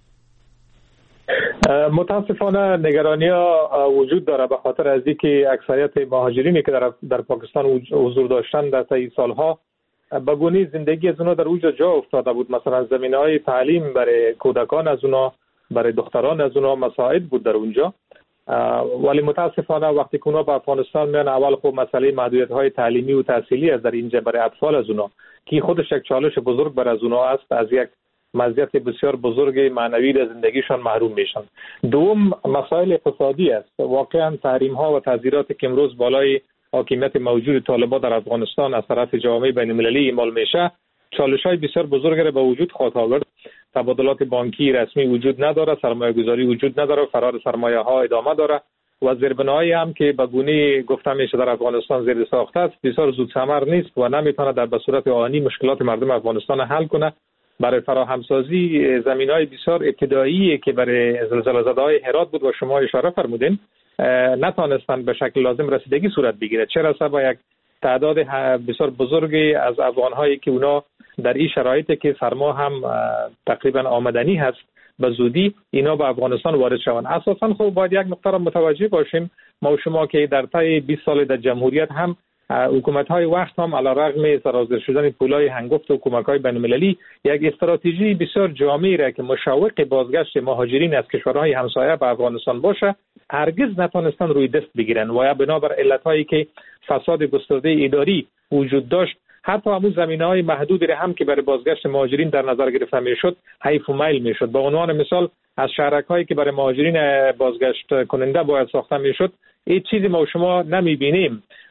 متاسفانه نگرانی ها وجود داره به خاطر از اینکه اکثریت مهاجرینی که در پاکستان حضور داشتن در طی سالها به گونه زندگی از اونا در اونجا جا افتاده بود. مثلا زمینه‌های تعلیم برای کودکان از اونا، برای دختران از اونا مساعد بود در اونجا. ولی متاسفانه وقتی که اونا به افغانستان میان، اول خب مسئله محدودیت‌های تعلیمی و تحصیلی از در اینجا برای اطفال از اونا که خودش یک چالش بزرگ برای از اونا است، از یک مزیت بسیار بزرگ معنوی در زندگیشان محروم میشن. دوم مسائل اقتصادی است. واقعا تحریم ها و تعزیراتی که امروز بالای حاکمیت موجود طالبان در افغانستان از طرف جامعه بین المللی اعمال میشه، چالش های بسیار بزرگ را به وجود خواهد آورد. تبادلات بانکی رسمی وجود نداره، سرمایه گذاری وجود نداره، فرار سرمایه ها ادامه داره و زیربنایی هم که به گونه گفته میشه در افغانستان زیر ساخته است، بسیار زود ثمر نیست و نمیتونه در به صورت آنی مشکلات مردم افغانستان حل کنه. برای فراهمسازی زمینهای بسیار ابتدایی که برای زلزله زده‌های هرات بود و شما اشاره فرمودین، نتونستن به شکل لازم رسیدگی صورت بگیره، چه رسه با یک تعداد بسیار بزرگی از افغان‌هایی که اونا در این شرایطی که سرما هم تقریبا آمدنی هست به زودی اینا به افغانستان وارد شوند. اساساً خب باید یک مقدار متوجه باشیم ما و شما که در طی 20 سال در جمهوریت هم حکومت‌های وقت هم علیرغم سرازیر شدن پولای هنگفت و کمک‌های بین‌المللی یک استراتژی بسیار جامعی را که مشوق بازگشت مهاجرین از کشورهای همسایه به افغانستان باشه هرگز نتونستن روی دست بگیرن و یا بنابر علت‌هایی که فساد گسترده اداری وجود داشت، حتی همون زمینه‌های محدودی را هم که برای بازگشت مهاجرین در نظر گرفته میشد حیف و میل میشد. به عنوان مثال از شهرک‌هایی که برای مهاجرین بازگشت کننده باید ساخته میشد هیچ چیزی ما و شما نمی‌بینیم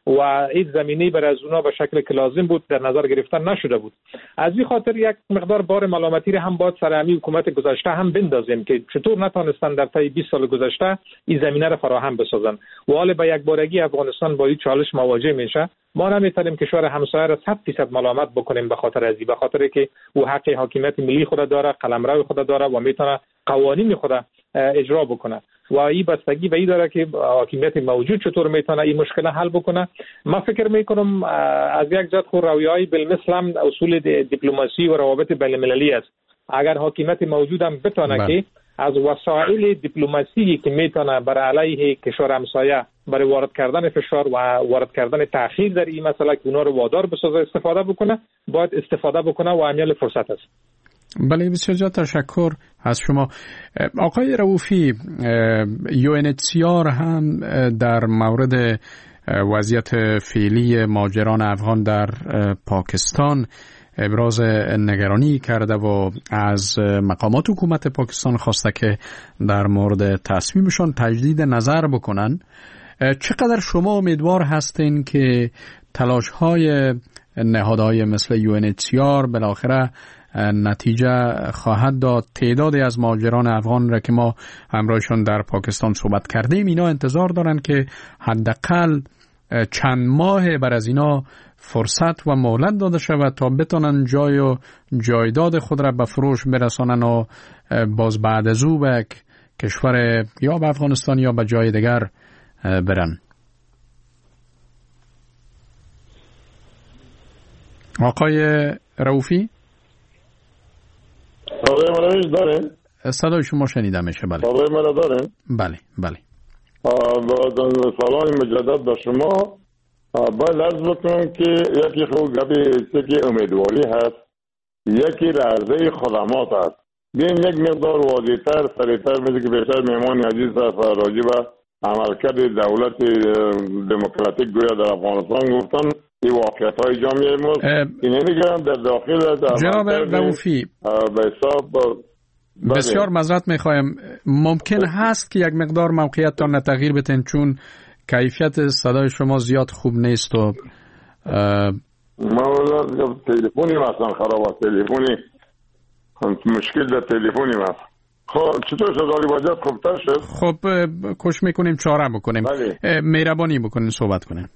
و این زمینه برای از اونا به شکل که لازم بود در نظر گرفتن نشده بود. از این خاطر یک مقدار بار ملامتی را هم باید سر همین حکومت گذشته هم بندازیم که چطور نتونستن در طی 20 سال گذشته این زمینه را فراهم بسازن و حالا به یک بارگی افغانستان با این چالش مواجه میشه. ما نمیتونیم کشور همسایه را 100% ملامت بکنیم به خاطر ازی، به خاطر که او حق حاکمیت ملی خود داره، قلمرو خود داره و میتونه قوانین خود اجرا بکنه و این بستگی به این داره که حاکمیت موجود چطور میتونه این مشکل حل بکنه. من فکر میکنم از یک جهت خود رویای بالمثل هم اصول دیپلماسی و روابط بین‌المللی است. اگر حاکمیت موجود هم بتونه که از وسایل دیپلماسی که میتونه برای علیه کشور همسایه برای وارد کردن فشار و وارد کردن تأخیر در این مسئله که اونا رو وادار بسازه استفاده بکنه، باید استفاده بکنه و عمیل فرصت است. بله، بسیار تشکر از شما. آقای رؤوفی، UNHCR هم در مورد وضعیت فعلی مهاجران افغان در پاکستان ابراز نگرانی کرده و از مقامات حکومت پاکستان خواسته که در مورد تصمیمشان تجدید نظر بکنن. چقدر شما امیدوار هستین که تلاش‌های نهادهای مثل UNHCR بالاخره نتیجه خواهد داد؟ تعدادی از مهاجران افغان را که ما همراهشان در پاکستان صحبت کردیم اینا انتظار دارن که حداقل چند ماه بر از اینا فرصت و مهلت داده شود تا بتونن جای و جایداد خود را به فروش برسانن و باز بعد از او به کشور یا به افغانستان یا به جای دیگر برن. آقای رؤوفی؟ صدای من دارین؟ صدای شما شنیده میشه. بله. صدای من دارین؟ بله بله. سلام مجدد به شما. باید عرض بکنم که یکی خوب گبی که امیدواری هست، یکی رعرضه خدمات هست. بین یک مقدار واضح‌تر سریعتر مثل که بهتر مهمان عزیز راجع به عملکرد دولت دموکراتیک گویا در افغانستان گفتن این واقعیت‌های جامعه ماست. اینه میگم در داخل جناب رؤوفی به حساب بسیار معذرت میخوایم، ممکن هست که یک مقدار موقعیتتان تغییر بدین چون کیفیت صدای شما زیاد خوب نیست و ما تلفنی مثلا خراب است، تلفنی مشکل در تلفنی است. خب چطور شد آلی باید خوبتر شد؟ خب کش میکنیم چاره بکنیم. مهربانی بکنین صحبت کنین.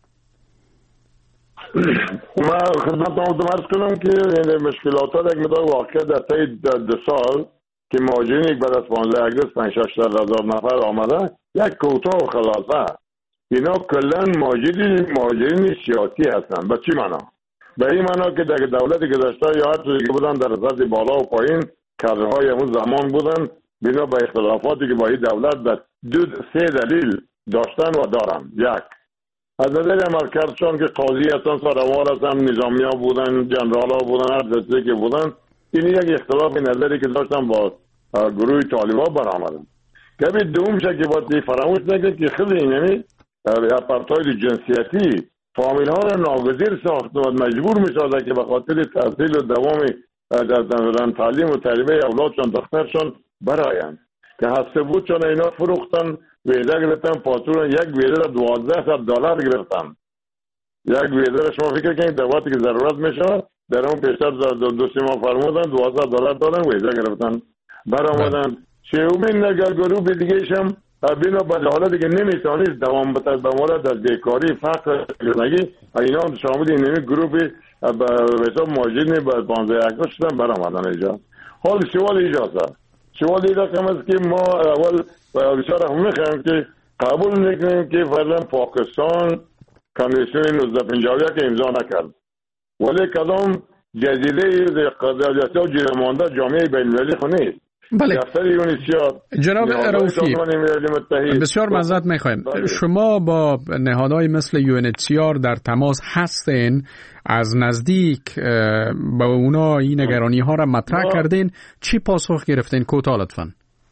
من خدمت عرض کنم که این مشکلات ها یک مقدار واقع در طی 2 سال که مهاجرین بعد از 15 اگست 5-6 نفر آمده یک کوتاه و خلاصه اینا کلا مهاجرین سیاسی هستن. به چی معنا؟ به این معنا که در دولت گذشته یا هر چیزی که بودن در سطح بالا و پایین کادرهای همون زمان بودن بنا به اختلافاتی که با این دولت در 3 دلیل داشتن و دارن. یک، از نظر عملکردشان که قاضی هستن، سروار هستن، نظامی ها بودن، جنرال ها بودن، هر چیزی که بودن، این یک اختلاف نظری که داشتن با گروه طالبان برآمدن. کمی دوم شه که باید فراموش نکنید که خیلی اینمی اپارتاید جنسیتی فامیل ها را ناگزیر ساخت و مجبور می سازد که به خاطر تحصیل و دوام تعلیم و تربیه اولادشان دخترشان برایند که هسته بود چون اینا فروختن ویزه گرفتن، پاسپورت یک ویزه را $1200 گرفتن. یک ویزه را شما فکر کنید در وقتی که ضرورت میشه در اون پیشتر 2-3 ماه فرمودن $1200 دادن ویزه گرفتن برآمدن. سومین نگر گروه دیگه شم بنا به حالتی که نمیتونید دوام بده به مورد از بیکاری فقر زندگی اینا شامل این گروه به حساب مهاجرین به 15 اگست شدن برآمدن اینجا. حال سوال ایجاد است. سوال این است که ما اول بسیار هم میخوایم که قبول نکنیم که فرضاً پاکستان کنوانسیون 1951 که امضا نکرد ولی کدام جزیره قدرتی و جیرمانده جامعه بین‌المللی خو نیست. بله جناب رؤوفی بسیار معذرت میخوایم. شما با نهادهای مثل UNHCR در تماس هستین، از نزدیک با اونا این نگرانی ها را مطرح کردین، چی پاسخ گرفتین؟ کوتاه لطفاً.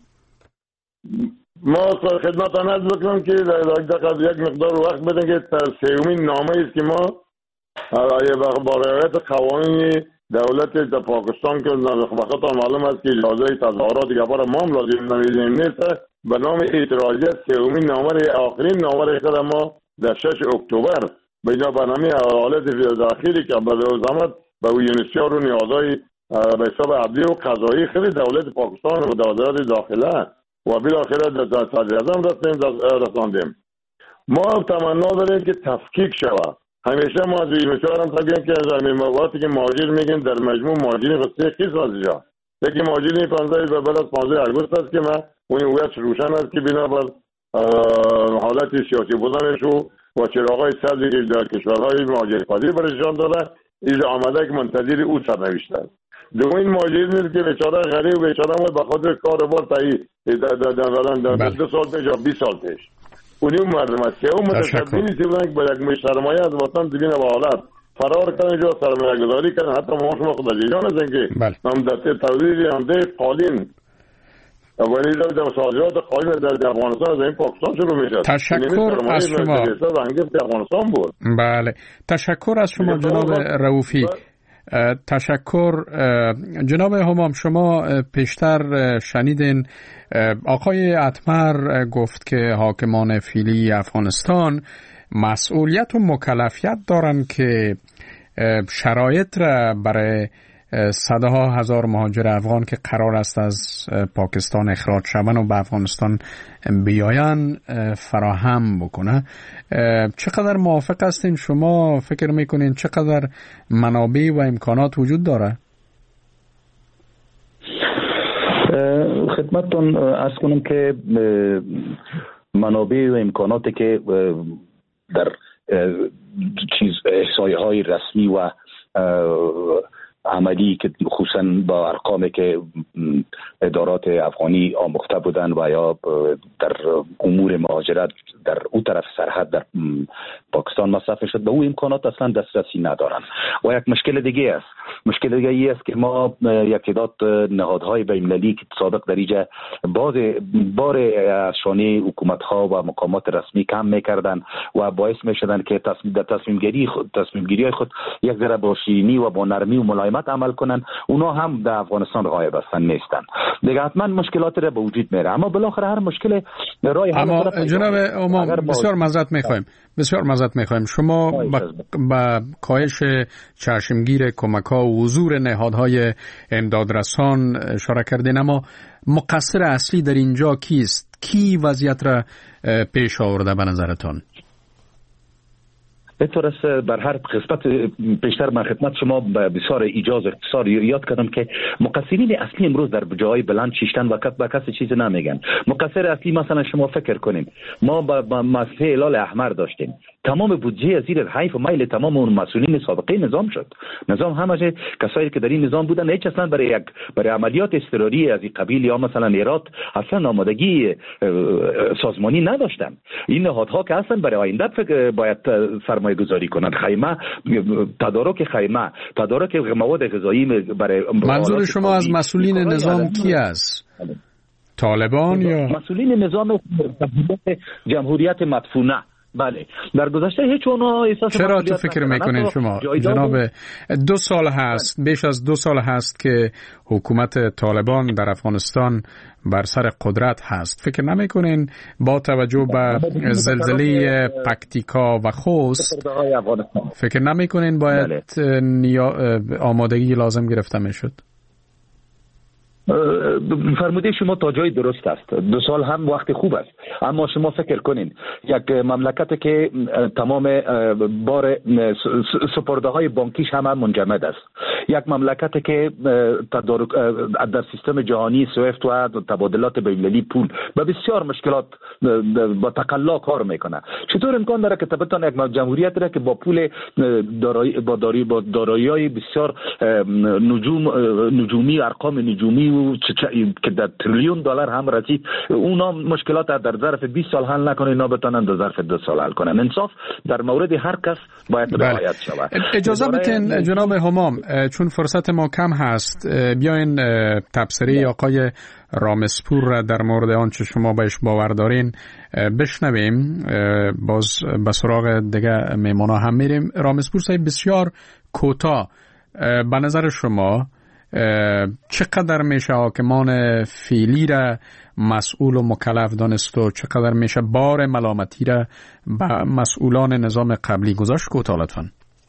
ما خدمتتان عرض بکنم که یک مقدار وقت بدن که سومین نامه است که ما با رعایت قوانین دولت پاکستان که وقتا معلوم است که اجازه تظاهرات گفار ما هم لازم نیست به نام اعتراضیت سومین نامه آخرین نامه خود ما در 6 اکتبر به اینا برنامه حالت داخلی که به زحمت به یونیسیار و نیازهای به حساب عدلی و قضایی خیلی دولت پاکستان و وزارت داخله و بالاخره در صدراعظم رساندیم. ما تمنا داریم که تفکیک شود. همیشه ما از یونیسیار هم تبییم که از همین موقعاتی که مهاجر میگیم در مجموع مهاجرین قصه قیس از اینجا یکی مهاجرین 15 بعد از 15 آگوست است که ما اون هویت روشن است که بنابر حالت سیاسی بودنش و چراغای سبزی که در کشورهای مهاجرخواه برشان داره اینجا آمده که منتظر او سرنوشت است. دومین مهاجرین که بیچاره غریب و بیچاره به خاطر کاروبار تایی در 2 سال پیش یا 20 سال پیش اونی مردم است که اون متشکل نیستی بودن که با یک مشترمایه از وطن دبین با حالت فرار کردن جا سرمایه گذاری کردن. حتی ما شما خود از ایجان هستن که هم در تولید همده قالین ولی در صادرات قالین در افغانستان از این پاکستان شروع میشد. تشکر از شما. افغانستان بود. بله تشکر از شما جناب رؤوفی. تشکر جناب همام. شما پیشتر شنیدین آقای اتمر گفت که حاکمان فعلی افغانستان مسئولیت و مکلفیت دارند که شرایط را برای صدها هزار مهاجر افغان که قرار است از پاکستان اخراج شوند و به افغانستان بیایند فراهم بکنه. چقدر موافق هستین شما؟ فکر میکنین چقدر منابع و امکانات وجود داره؟ خدمتتون عرض کنم که منابع و امکاناتی که در احصایه های رسمی و عملی که خصوصا با ارقامی که ادارات افغانی آموخته بودن و یا در امور مهاجرت در اون طرف سرحد در پاکستان مصرف شد به اون امکانات اصلا دسترسی ندارن. و یک مشکل دیگه است. مشکل دیگه ای است که ما یک تعداد نهادهای بین‌المللی که سابق در اینجا بار از شانه حکومت‌ها و مقامات رسمی کم می‌کردن و باعث می‌شدن که تصمیم گیری خود یک ذره با شیرینی و با نرمی و ملایمت عمل کنن. اونا هم در افغانستان غایب هستن نیستن. دیگه حتما مشکلات را به وجود میاره اما بالاخره هر مشکل راه حل. اما جناب امام بسیار معذرت می‌خوایم شما با کاهش چشمگیر کمک‌ها و حضور نهادهای امدادرسان اشاره کردین، اما مقصر اصلی در اینجا کیست؟ کی وضعیت را پیش آورده به نظرتان؟ به طور است بر هر قسمت پیشتر من خدمت شما بسیار ایجاز اختصار یاد کردم که مقصرین اصلی امروز در جای بلند شیشتن و با کسی چیزی نمیگن. مقصر اصلی مثلا شما فکر کنین ما با مسئله هلال احمر داشتیم، تمام بودجه زیر حیف و میل تمام اون مسئولین سابقه نظام شد. نظام همه کسایی که در این نظام بودن هیچ اصلا برای عملیات اضطراری از این قبیل یا مثلا ایراد اصلا آمادگی سازمانی نداشتن. این نهادها که اصلا برای آینده باید سرمایه گذاری کنند. خیمه تدارک مواد غذایی برای منظور شما از مسئولین نظام کی است؟ طالبان یا مسئولین نظام جمهوریت مدفونه؟ بله در گذشته هیچ اونا احساس چرا تو فکر میکنین شما جناب 2 سال هست، بیش از 2 سال هست که حکومت طالبان در افغانستان بر سر قدرت هست، فکر نمیکنین با توجه به زلزله پکتیکا و خوست فکر نمیکنین باید آمادگی لازم گرفته میشد؟ فرموده شما تا جای درست است. 2 سال هم وقت خوب است، اما شما فکر کنین یک مملکت که تمام بار سپرده های بانکیش هم منجمد است، یک مملکت که در سیستم جهانی سویفت و تبادلات بین‌المللی پول به بسیار مشکلات با تقلا کار میکنه، چطور امکان داره که بتونه یک جمهوریت را که با پول با دارایی‌های بسیار نجومی ارقام نجومی که در تریلیون دلار هم رسید، اونا مشکلات در ظرف 20 سال حل نکنه، اینا بتونن در ظرف 2 سال حل کنن. انصاف در مورد هر کس باید رعایت شود. اجازه بدین جناب همام چون فرصت ما کم هست بیاین تبصره آقای رامسپور را در مورد آنچه شما بهش باور دارین بشنویم، باز به سراغ دیگه میمونا هم میریم. رامسپور صاحب بسیار کوتاه به نظر شما چقدر میشه حاکمان فعلی را مسئول و مکلف دانست و چقدر میشه بار ملامتی را به مسئولان نظام قبلی گذاشت؟ کوتاه لطفاً.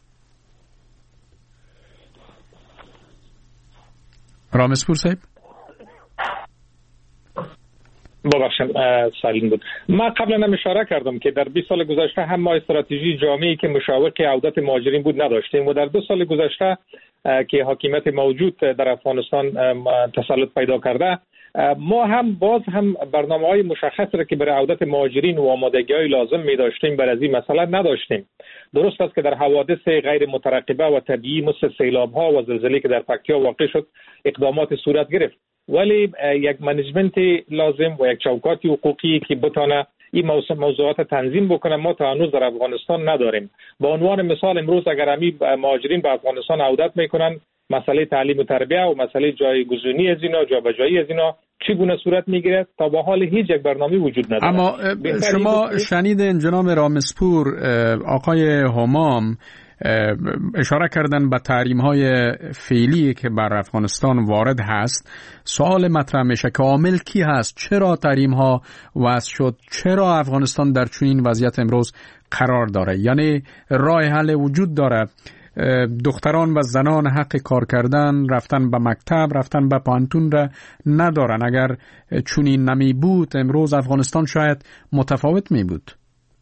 رامسپور صاحب ببخشید سالین بود. ما قبلا هم اشاره کردم که در 20 سال گذشته هم ما استراتژی جامعی که مشوق عودت مهاجرین بود نداشتیم و در 2 سال گذشته که حاکمیت موجود در افغانستان تسلط پیدا کرده، ما هم باز هم برنامه‌های مشخص را که برای عودت مهاجرین و آمادگی‌های لازم می داشتیم برای این مسئله نداشتیم. درست است که در حوادث غیر مترقبه و طبیعی مثل سیلاب‌ها و زلزله‌ای که در پکتیا واقع شد اقدامات صورت گرفت، ولی یک منیجمنت لازم و یک چوکاتی حقوقی که بتونه این موضوعات تنظیم بکنه ما تا هنوز در افغانستان نداریم. به عنوان مثال امروز اگر همی مهاجرین به افغانستان عودت میکنن، مسئله تعلیم و تربیت و مسئله جایگزینی از اینا، جابجایی از اینا چگونه صورت میگیره تا به حال هیچ یک برنامه وجود نداره. اما شما شنیدین جناب رامسپور آقای همام اشاره کردن به تحریم‌های فعلی که بر افغانستان وارد هست. سوال مطرح میشه که عامل کی هست؟ چرا تحریم‌ها وضع شد؟ چرا افغانستان در چنین وضعیت امروز قرار داره؟ یعنی راه حل وجود داره. دختران و زنان حق کار کردن، رفتن به مکتب، رفتن به پانتون را ندارن. اگر چنین نمی بود امروز افغانستان شاید متفاوت می بود.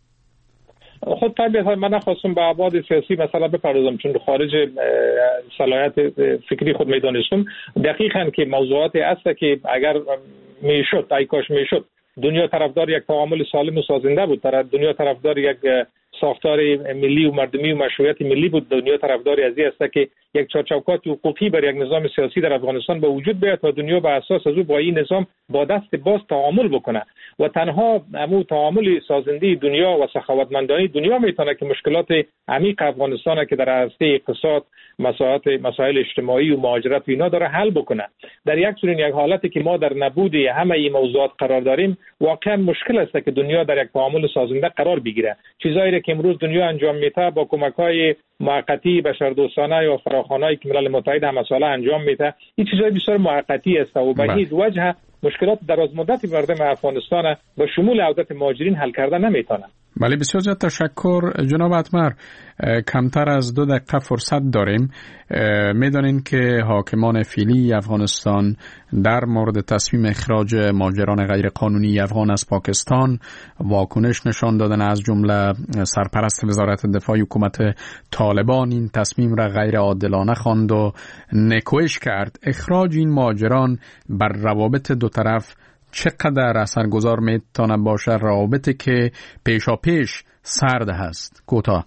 خود طبیعتا من نخواستم به ابعاد سیاسی مثلا بپردازم چون خارج صلاحیت فکری خود میدانستم. دقیقاً که موضوعات است که اگر میشد، ای کاش میشد، دنیا طرفدار یک تعامل سالم و سازنده بود، دنیا طرفدار یک ساختار ملی و مردمی و مشروعیت ملی بود، دنیا طرفدار از این است که یک چارچوبات حقوقی برای یک نظام سیاسی در افغانستان به وجود بیاد و دنیا به اساس از او با این نظام با دست باز تعامل بکنه و تنها همون تعامل سازنده دنیا و سخاوتمندانه دنیا میتونه که مشکلات عمیق افغانستان که در عرصه اقتصاد، مسائل اجتماعی و مهاجرت و اینا داره حل بکنه. در یک چنین یک حالتی که ما در نبود همه این موضوعات قرار داریم، واقعا مشکل است که دنیا در یک تعامل سازنده قرار بگیره. چیزایی که امروز دنیا انجام میده با کمک‌های موقتی بشردوستانه یا فراخوان‌هایی که ملل متحد هم مسئله انجام میده، این چیزای بسیار موقتی است و به هیچ وجه مشکلات درازمدتی مردم افغانستان به شمول عودت مهاجرین حل کردن نمیتونه. بله، بسیار زیاد تشکر جناب اتمر. کمتر از 2 دقیقه فرصت داریم. میدانین که حاکمان فعلی افغانستان در مورد تصمیم اخراج مهاجران غیر قانونی افغان از پاکستان واکنش نشان دادن، از جمله سرپرست وزارت دفاع حکومت طالبان این تصمیم را غیر عادلانه خواند و نکوهش کرد. اخراج این مهاجران بر روابط دو طرف چقدر اثرگذار میتونه باشه؟ روابطی که پیشاپیش سرد هست. کوتاه.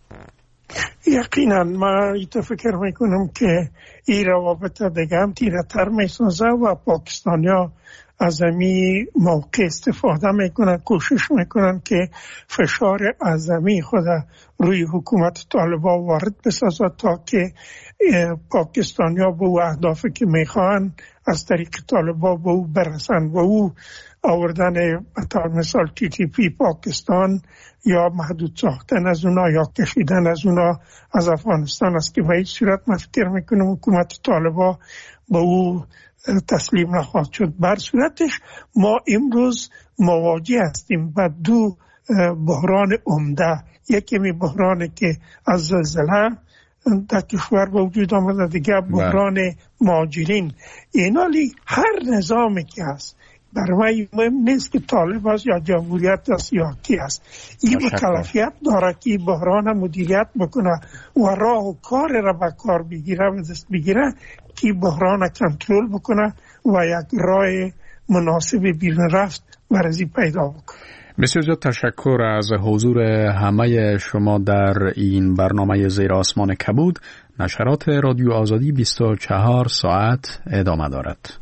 یقینا من ایتا فکر میکنم که این روابط دیگه هم تیره تر میسازه و پاکستانیا از امی موقع استفاده میکنن، کوشش میکنن که فشار اعظمی خود روی حکومت طالبان وارد بسازه تا که پاکستانیا به اهدافی که میخوان از طریق طالبان به او برسن و او آوردن مثلا مثال TTP پاکستان یا محدود ساختن از اونا یا کشیدن از اونا از افغانستان است که به این صورت من فکر میکنم حکومت طالبان به او تسلیم نخواهد شد. بر صورتش ما امروز مواجه هستیم با 2 بحران عمده. یکی بحرانی که از زلزله در کشور به وجود آمده، دیگه بحران مهاجرین. اینالی هر نظامی که هست برای مهم نیست که طالب است یا جمهوریت است یا کی است، این مکلفیت داره که بحران مدیریت بکنه و راه و کار را به کار بگیره و دست بگیره که بحران کنترل بکنه و یک راه مناسب بیرون رفت برای پیدا بکنه. بسیار زیاد تشکر از حضور همه شما در این برنامه زیر آسمان کبود. نشرات رادیو آزادی 24 ساعت ادامه دارد.